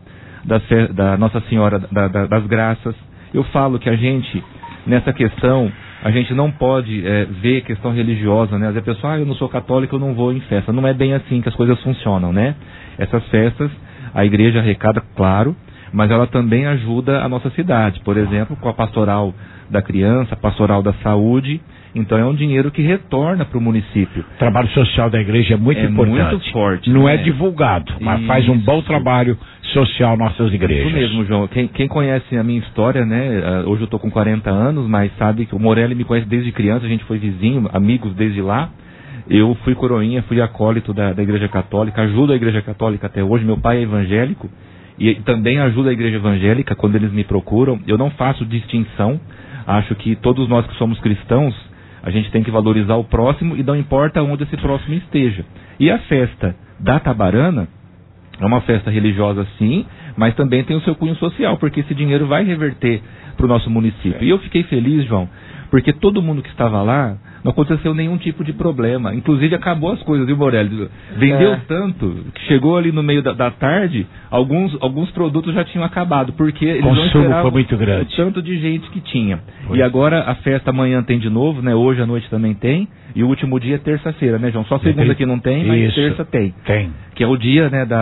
da Nossa Senhora das Graças. Eu falo que a gente, nessa questão, a gente não pode ver questão religiosa, né? Às vezes a pessoa, eu não sou católico, eu não vou em festa. Não é bem assim que as coisas funcionam, né? Essas festas, a igreja arrecada, claro, mas ela também ajuda a nossa cidade. Por exemplo, com a pastoral da criança, pastoral da saúde. Então é um dinheiro que retorna para o município. O trabalho social da igreja é muito importante. Muito forte. Não é divulgado, mas faz um bom trabalho social nas nossas igrejas. Isso mesmo, João. Quem conhece a minha história, né? Hoje eu estou com 40 anos, mas sabe que o Morelli me conhece desde criança, a gente foi vizinho, amigos desde lá. Eu fui coroinha, fui acólito da Igreja Católica, ajudo a Igreja Católica até hoje. Meu pai é evangélico e também ajudo a Igreja Evangélica quando eles me procuram. Eu não faço distinção. Acho que todos nós que somos cristãos, a gente tem que valorizar o próximo e não importa onde esse próximo esteja. E a festa da Tabarana é uma festa religiosa, sim, mas também tem o seu cunho social, porque esse dinheiro vai reverter para o nosso município. E eu fiquei feliz, João, porque todo mundo que estava lá, não aconteceu nenhum tipo de problema. Inclusive acabou as coisas, viu, Morelli? Vendeu tanto que chegou ali no meio da tarde, alguns produtos já tinham acabado, porque eles não esperavam foi muito grande. O tanto de gente que tinha. E agora a festa amanhã tem de novo, né? Hoje à noite também tem. E o último dia é terça-feira, né, João? Só segunda que não tem, mas terça tem. Que é o dia, né,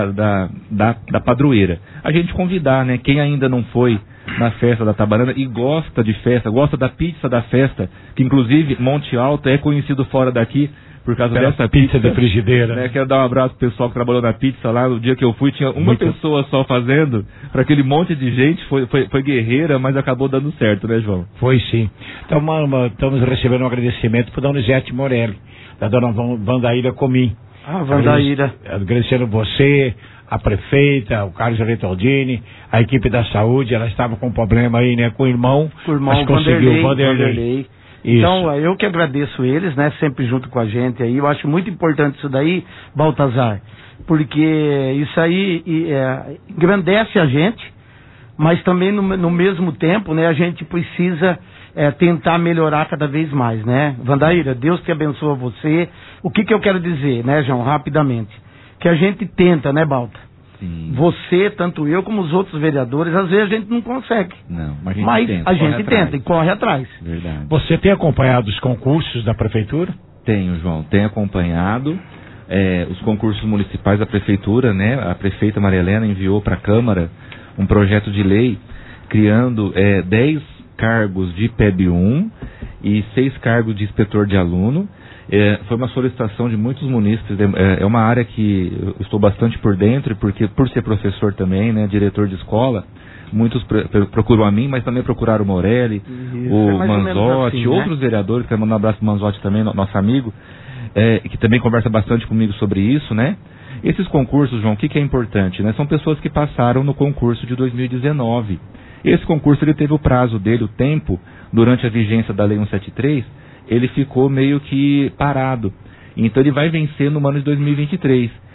da padroeira. A gente convidar, né? Quem ainda não foi na festa da Tabarana e gosta de festa, gosta da pizza da festa, que inclusive Monte Alto é conhecido fora daqui por causa dessa pizza de frigideira. Né? Quero dar um abraço pro pessoal que trabalhou na pizza lá. No dia que eu fui, tinha uma pessoa só fazendo, para aquele monte de gente, foi guerreira, mas acabou dando certo, né, João? Foi sim. Então, estamos recebendo um agradecimento para a Donizete Morelli, da dona Vandaíra Comim. Vandaíra. Agradecendo você, a prefeita, o Carlos Retaldini, a equipe da saúde. Ela estava com um problema aí, né, com o irmão, mas conseguiu, Vanderlei. Então, eu que agradeço eles, né, sempre junto com a gente aí. Eu acho muito importante isso daí, Baltazar, porque isso aí engrandece a gente, mas também no mesmo tempo, né, a gente precisa tentar melhorar cada vez mais, né? Vandaíra, Deus te abençoe você. O que eu quero dizer, né, João, rapidamente? Que a gente tenta, né, Balta? Sim. Você, tanto eu como os outros vereadores, às vezes a gente não consegue. Não, mas a gente tenta e corre atrás. Verdade. Você tem acompanhado os concursos da prefeitura? Tenho, João, tenho acompanhado os concursos municipais da prefeitura, né? A prefeita Maria Helena enviou para a Câmara um projeto de lei criando 10 cargos de PEB 1 e 6 cargos de inspetor de aluno. Foi uma solicitação de muitos munícipes, é uma área que eu estou bastante por dentro, porque por ser professor também, né, diretor de escola, muitos procuram a mim, mas também procuraram o Morelli, o Manzotti, assim, outros vereadores, quero mandar um abraço para o Manzotti também, nosso amigo, que também conversa bastante comigo sobre isso, né? Esses concursos, João, o que é importante, né? São pessoas que passaram no concurso de 2019. Esse concurso, ele teve o prazo dele, o tempo, durante a vigência da Lei 173, ele ficou meio que parado. Então ele vai vencer no ano de 2023.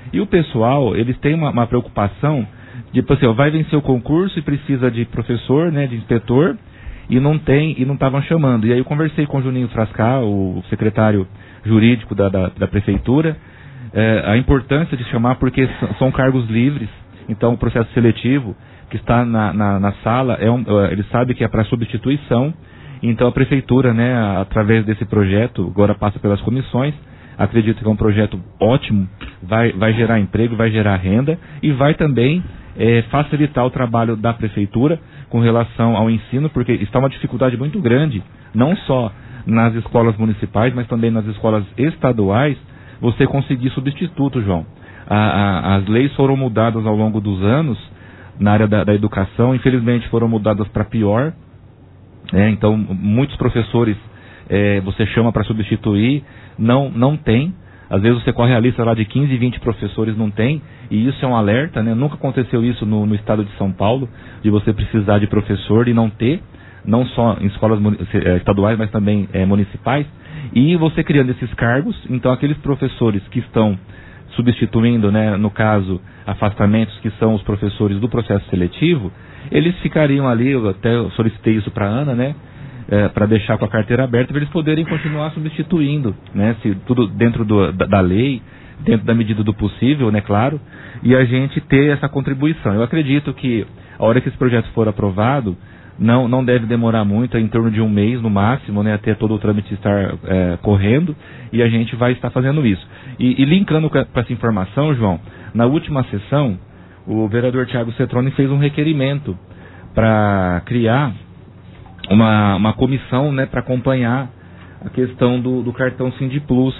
E o pessoal, eles têm uma preocupação de, tipo assim, vai vencer o concurso e precisa de professor, né, de inspetor, e não estavam chamando. E aí eu conversei com o Juninho Frascal, o secretário jurídico da prefeitura, a importância de chamar, porque são cargos livres, então o processo seletivo que está na sala, ele sabe que é para substituição, então a prefeitura, né, através desse projeto, agora passa pelas comissões, acredito que é um projeto ótimo, vai gerar emprego, vai gerar renda e vai também facilitar o trabalho da prefeitura com relação ao ensino, porque está uma dificuldade muito grande, não só nas escolas municipais, mas também nas escolas estaduais, você conseguir substituto, João. As leis foram mudadas ao longo dos anos na área da educação, infelizmente foram mudadas para pior, então muitos professores você chama para substituir, não tem. Às vezes você corre a lista lá de 15, 20 professores, não tem, e isso é um alerta, né? Nunca aconteceu isso no estado de São Paulo, de você precisar de professor e não ter, não só em escolas estaduais, mas também municipais, e você criando esses cargos, então aqueles professores que estão substituindo, né, no caso, afastamentos, que são os professores do processo seletivo, eles ficariam ali, eu até solicitei isso para a Ana, né, para deixar com a carteira aberta, para eles poderem continuar substituindo, né, se tudo dentro da lei, dentro da medida do possível, né, claro, e a gente ter essa contribuição. Eu acredito que a hora que esse projeto for aprovado, não deve demorar muito, em torno de um mês no máximo, né, até todo o trâmite estar correndo, e a gente vai estar fazendo isso. E linkando com essa informação, João, na última sessão, o vereador Thiago Cetroni fez um requerimento para criar uma comissão, né, para acompanhar a questão do cartão Sindplus.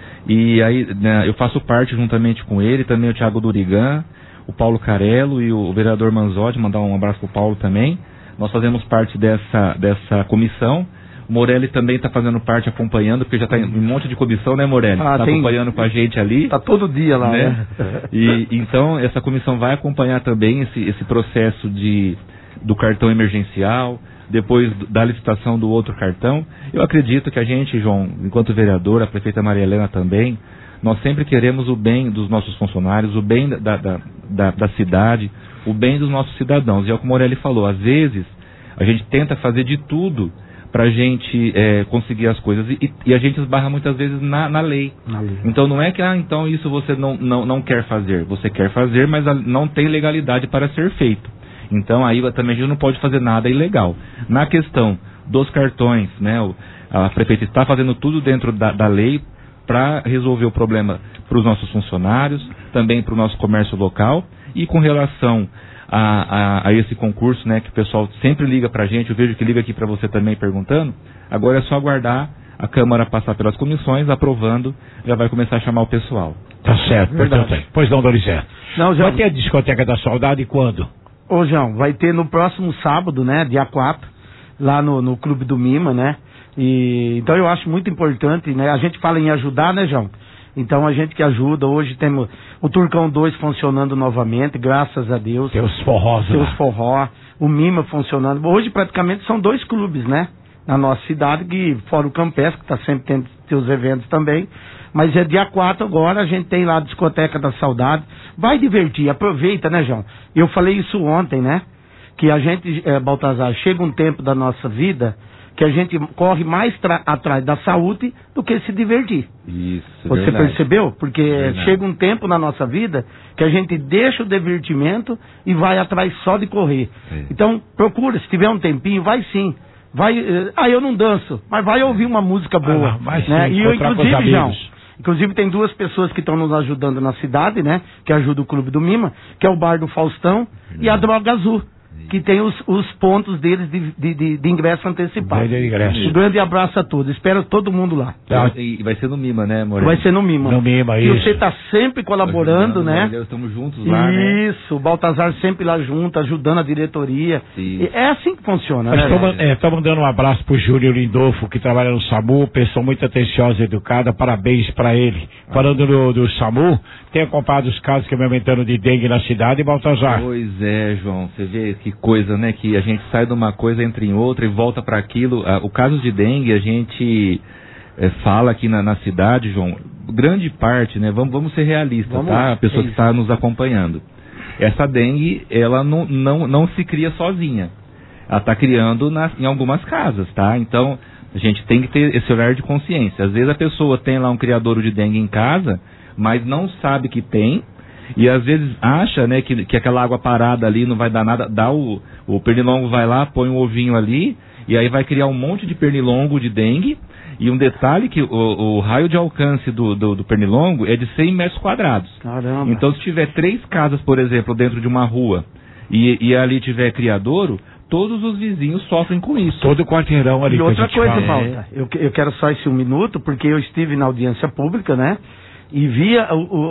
E aí, né, eu faço parte juntamente com ele, também o Thiago Durigan, o Paulo Carello e o vereador Manzotti, mandar um abraço para o Paulo também. Nós fazemos parte dessa comissão. O Morelli também está fazendo parte, acompanhando, porque já está em um monte de comissão, né, Morelli? Está acompanhando com a gente ali. Está todo dia lá, né? E então, essa comissão vai acompanhar também esse processo do cartão emergencial, depois da licitação do outro cartão. Eu acredito que a gente, João, enquanto vereador, a prefeita Maria Helena também, nós sempre queremos o bem dos nossos funcionários, o bem da cidade, o bem dos nossos cidadãos. E é o que o Morelli falou, às vezes a gente tenta fazer de tudo para a gente conseguir as coisas e a gente esbarra muitas vezes na lei. Então não é que então isso você não quer fazer, você quer fazer, mas não tem legalidade para ser feito. Então aí também a gente não pode fazer nada ilegal. Na questão dos cartões, né, a prefeita está fazendo tudo dentro da lei para resolver o problema para os nossos funcionários, também para o nosso comércio local. E com relação a esse concurso, né, que o pessoal sempre liga para a gente, eu vejo que liga aqui para você também perguntando, agora é só aguardar a Câmara passar pelas comissões, aprovando, já vai começar a chamar o pessoal. Tá certo, verdade. Pois não, Dorizé. Vai ter a discoteca da saudade quando? Ô, João, vai ter no próximo sábado, né, dia 4, lá no Clube do Mima, né, então eu acho muito importante, né, a gente fala em ajudar, né, João? Então a gente que ajuda, hoje temos o Turcão 2 funcionando novamente, graças a Deus. Tem os forrós, forró, o Mima funcionando. Hoje praticamente são 2 clubes, né, na nossa cidade, que fora o Campestre, que está sempre tendo seus eventos também. Mas é dia 4 agora, a gente tem lá a Discoteca da Saudade. Vai divertir, aproveita, né, João? Eu falei isso ontem, né? Que a gente, Baltazar, chega um tempo da nossa vida que a gente corre mais atrás da saúde do que se divertir. Isso, você verdade. Percebeu? Porque chega um tempo na nossa vida que a gente deixa o divertimento e vai atrás só de correr. Então, procura, se tiver um tempinho, vai sim. Vai, eu não danço, mas vai ouvir uma música boa. Vai né? sim, E eu, inclusive, João, Inclusive tem 2 pessoas que estão nos ajudando na cidade, né? Que ajuda o Clube do Mima, que é o Bar do Faustão e a Droga Azul, que tem os pontos deles de ingresso antecipado. Um grande abraço a todos. Espero todo mundo lá. E vai ser no Mima, né, Morelli? Vai ser no Mima. No Mima, e você está sempre colaborando, né? Estamos juntos lá, né? Isso, o Baltazar sempre lá junto, ajudando a diretoria. É assim que funciona, né? Estamos dando um abraço pro Júlio Lindolfo, que trabalha no SAMU, pessoa muito atenciosa e educada, parabéns para ele. Falando do SAMU, tem acompanhado os casos que vem aumentando de dengue na cidade, Baltazar? Pois é, João, você vê que coisa, né, que a gente sai de uma coisa, entra em outra e volta para aquilo. O caso de dengue, a gente fala aqui na cidade, João, grande parte, né? Vamos ser realistas, Vamos tá? lá, A pessoa que está nos acompanhando. Essa dengue, ela não se cria sozinha. Ela está criando em algumas casas, tá? Então, a gente tem que ter esse olhar de consciência. Às vezes a pessoa tem lá um criadouro de dengue em casa, mas não sabe que tem, e às vezes acha, né, que aquela água parada ali não vai dar nada, o pernilongo vai lá, põe um ovinho ali, e aí vai criar um monte de pernilongo de dengue. E um detalhe que o raio de alcance do pernilongo é de 100 metros quadrados. Caramba. Então, se tiver 3 casas, por exemplo, dentro de uma rua, e ali tiver criadouro, todos os vizinhos sofrem com isso. Todo quarteirão ali. E outra coisa, fala. Malta, eu quero só esse 1 minuto, porque eu estive na audiência pública, né? E via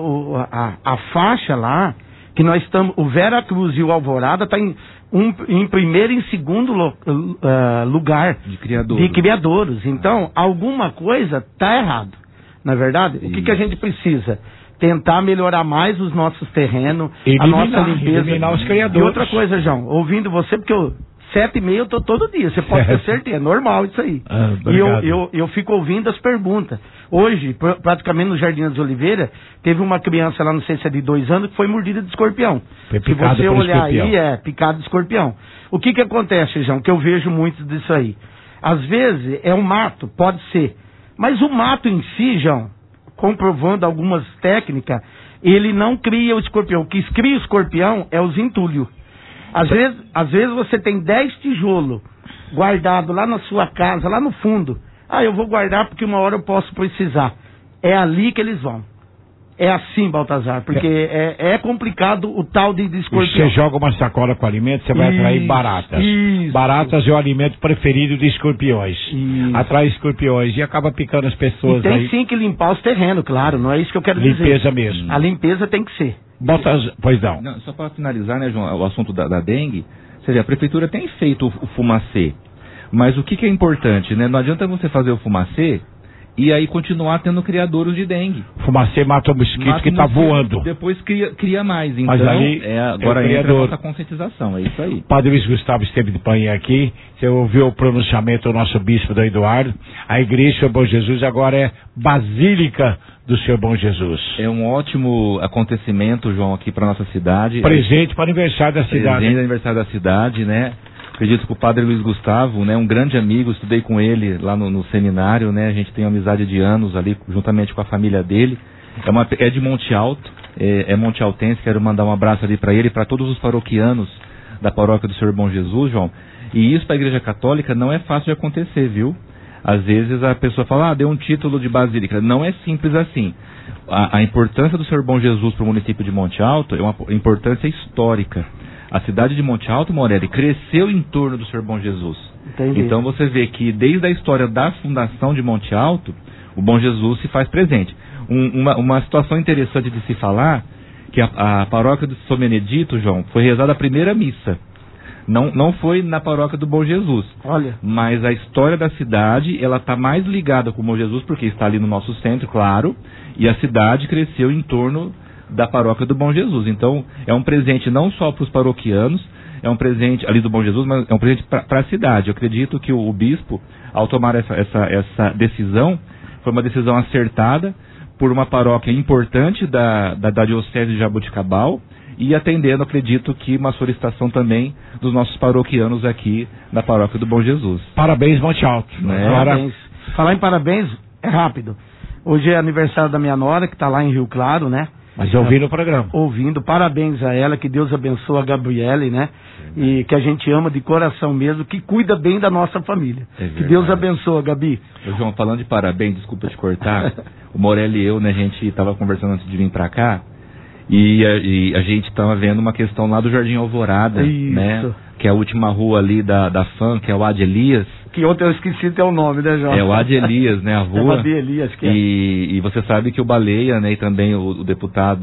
a faixa lá, que nós estamos, o Vera Cruz e o Alvorada está em primeiro e em segundo lugar de criadouros. Então, alguma coisa está errado, não é verdade? O que a gente precisa? Tentar melhorar mais os nossos terrenos, a nossa limpeza. Eliminar os criadores. E outra coisa, João, ouvindo você, porque 7h30 eu tô todo dia, você pode ter certeza, é normal isso aí. E eu fico ouvindo as perguntas. Hoje, praticamente no Jardim das Oliveiras, teve uma criança lá, não sei se é de 2 anos, que foi mordida de escorpião. Se você olhar aí, picada de escorpião. O que acontece, João, que eu vejo muito disso aí? Às vezes é um mato, pode ser, mas o mato em si, João, comprovando algumas técnicas, ele não cria o escorpião. O que cria o escorpião é os entulhos. Às vezes você tem 10 tijolos guardados lá na sua casa, lá no fundo. Eu vou guardar porque uma hora eu posso precisar. É ali que eles vão. É assim, Baltazar, porque é complicado o tal de escorpião. Você joga uma sacola com alimento, você vai atrair baratas. Baratas é o alimento preferido de escorpiões. Atrai escorpiões e acaba picando as pessoas. E tem aí. Sim que limpar os terrenos, claro, não é isso que eu quero dizer. Limpeza mesmo. A limpeza tem que ser. Pois não. Só para finalizar, né, João, o assunto da dengue, você vê, a prefeitura tem feito o fumacê, mas o que é importante, né? Não adianta você fazer o fumacê e aí continuar tendo criadouros de dengue. Fumacê mata o mosquito que está voando. Depois cria mais. Então, mas ali agora entra a nossa conscientização, é isso aí. Padre Luiz Gustavo esteve de Painha aqui, você ouviu o pronunciamento do nosso bispo do Eduardo, a igreja do Senhor Bom Jesus agora é Basílica do Senhor Bom Jesus. É um ótimo acontecimento, João, aqui para nossa cidade. Presente para o aniversário da cidade. Presente do aniversário da cidade, né? Acredito que o Padre Luiz Gustavo, né, um grande amigo, estudei com ele lá no seminário, né? A gente tem uma amizade de anos ali, juntamente com a família dele. É de Monte Alto, é Monte Altense, quero mandar um abraço ali para ele e para todos os paroquianos da paróquia do Senhor Bom Jesus, João. E isso para a Igreja Católica não é fácil de acontecer, viu? Às vezes a pessoa fala, deu um título de basílica. Não é simples assim. A importância do Senhor Bom Jesus para o município de Monte Alto é uma importância histórica. A cidade de Monte Alto, Morelli, cresceu em torno do Senhor Bom Jesus. Entendi. Então você vê que desde a história da fundação de Monte Alto, o Bom Jesus se faz presente. Uma situação interessante de se falar, que a paróquia do São Benedito, João, foi rezada a primeira missa. Não foi na paróquia do Bom Jesus. Olha. Mas a história da cidade, ela está mais ligada com o Bom Jesus, porque está ali no nosso centro, claro, e a cidade cresceu em torno da paróquia do Bom Jesus. Então, é um presente não só para os paroquianos, é um presente ali do Bom Jesus, mas é um presente para a cidade. Eu acredito que o bispo, ao tomar essa decisão, foi uma decisão acertada por uma paróquia importante da Diocese de Jaboticabal, e atendendo, acredito que uma solicitação também dos nossos paroquianos aqui na paróquia do Bom Jesus. Parabéns, Monte Alto. Né? Parabéns. Falar em parabéns é rápido. Hoje é aniversário da minha nora, que está lá em Rio Claro, né? Mas ouvindo o programa. Ouvindo, parabéns a ela, que Deus abençoe a Gabriele, né? E que a gente ama de coração mesmo, que cuida bem da nossa família. Que Deus abençoe, Gabi. João, falando de parabéns, desculpa te cortar, o Morelli e eu, né, a gente estava conversando antes de vir para cá, e a gente estava vendo uma questão lá do Jardim Alvorada, né? Que é a última rua ali da FAM, que é o Ad Elias. Que ontem eu esqueci teu nome, né, João? É o Ad Elias, né, a rua. É o Ad Elias, que é. E você sabe que o Baleia, né, e também o deputado,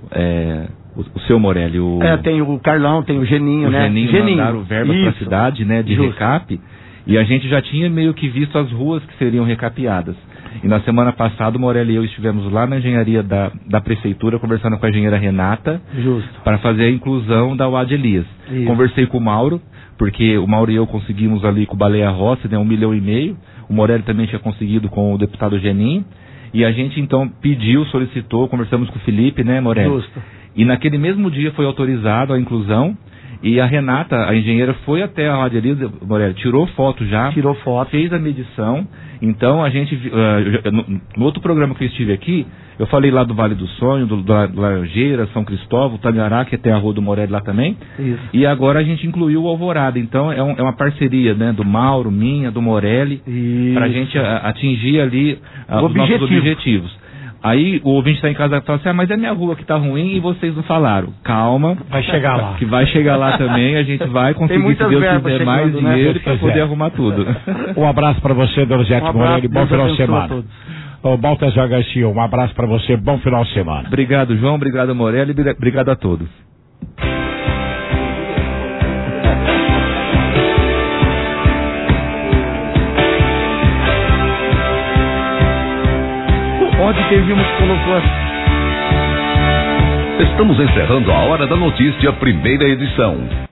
o seu Morelli, tem o Carlão, tem o Geninho, né? O Geninho mandaram verbas para a cidade, né, de recap, e a gente já tinha meio que visto as ruas que seriam recapeadas. E na semana passada o Morelli e eu estivemos lá na engenharia da prefeitura, conversando com a engenheira Renata, para fazer a inclusão da UAD Elias. Isso. Conversei com o Mauro, porque o Mauro e eu conseguimos ali com o Baleia Rossi, né, 1,5 milhão. O Morelli também tinha conseguido com o deputado Geninho. E a gente então solicitou, conversamos com o Felipe, né, Morelli? Justo. E naquele mesmo dia foi autorizado a inclusão. E a Renata, a engenheira, foi até a Radialisa, Morelli, tirou foto, fez a medição. Então a gente, no outro programa que eu estive aqui, eu falei lá do Vale do Sonho, do Laranjeira, São Cristóvão, Tangará, que tem a Rua do Morelli lá também. Isso. E agora a gente incluiu o Alvorada. Então é uma parceria, né, do Mauro, minha, do Morelli, para a gente atingir ali os nossos objetivos. Aí o ouvinte está em casa e fala assim, mas é minha rua que está ruim e vocês não falaram. Calma. Vai chegar lá. Que vai chegar lá também, a gente vai conseguir, se Deus quiser, mais dinheiro para poder arrumar tudo. Um abraço para você, Donizete Morelli, bom final de semana. Ô, Baltazar Garcia, um abraço para você, bom final de semana. Obrigado, João, obrigado, Morelli, obrigado a todos. Onde que vimos que colocou Estamos encerrando a Hora da Notícia, primeira edição.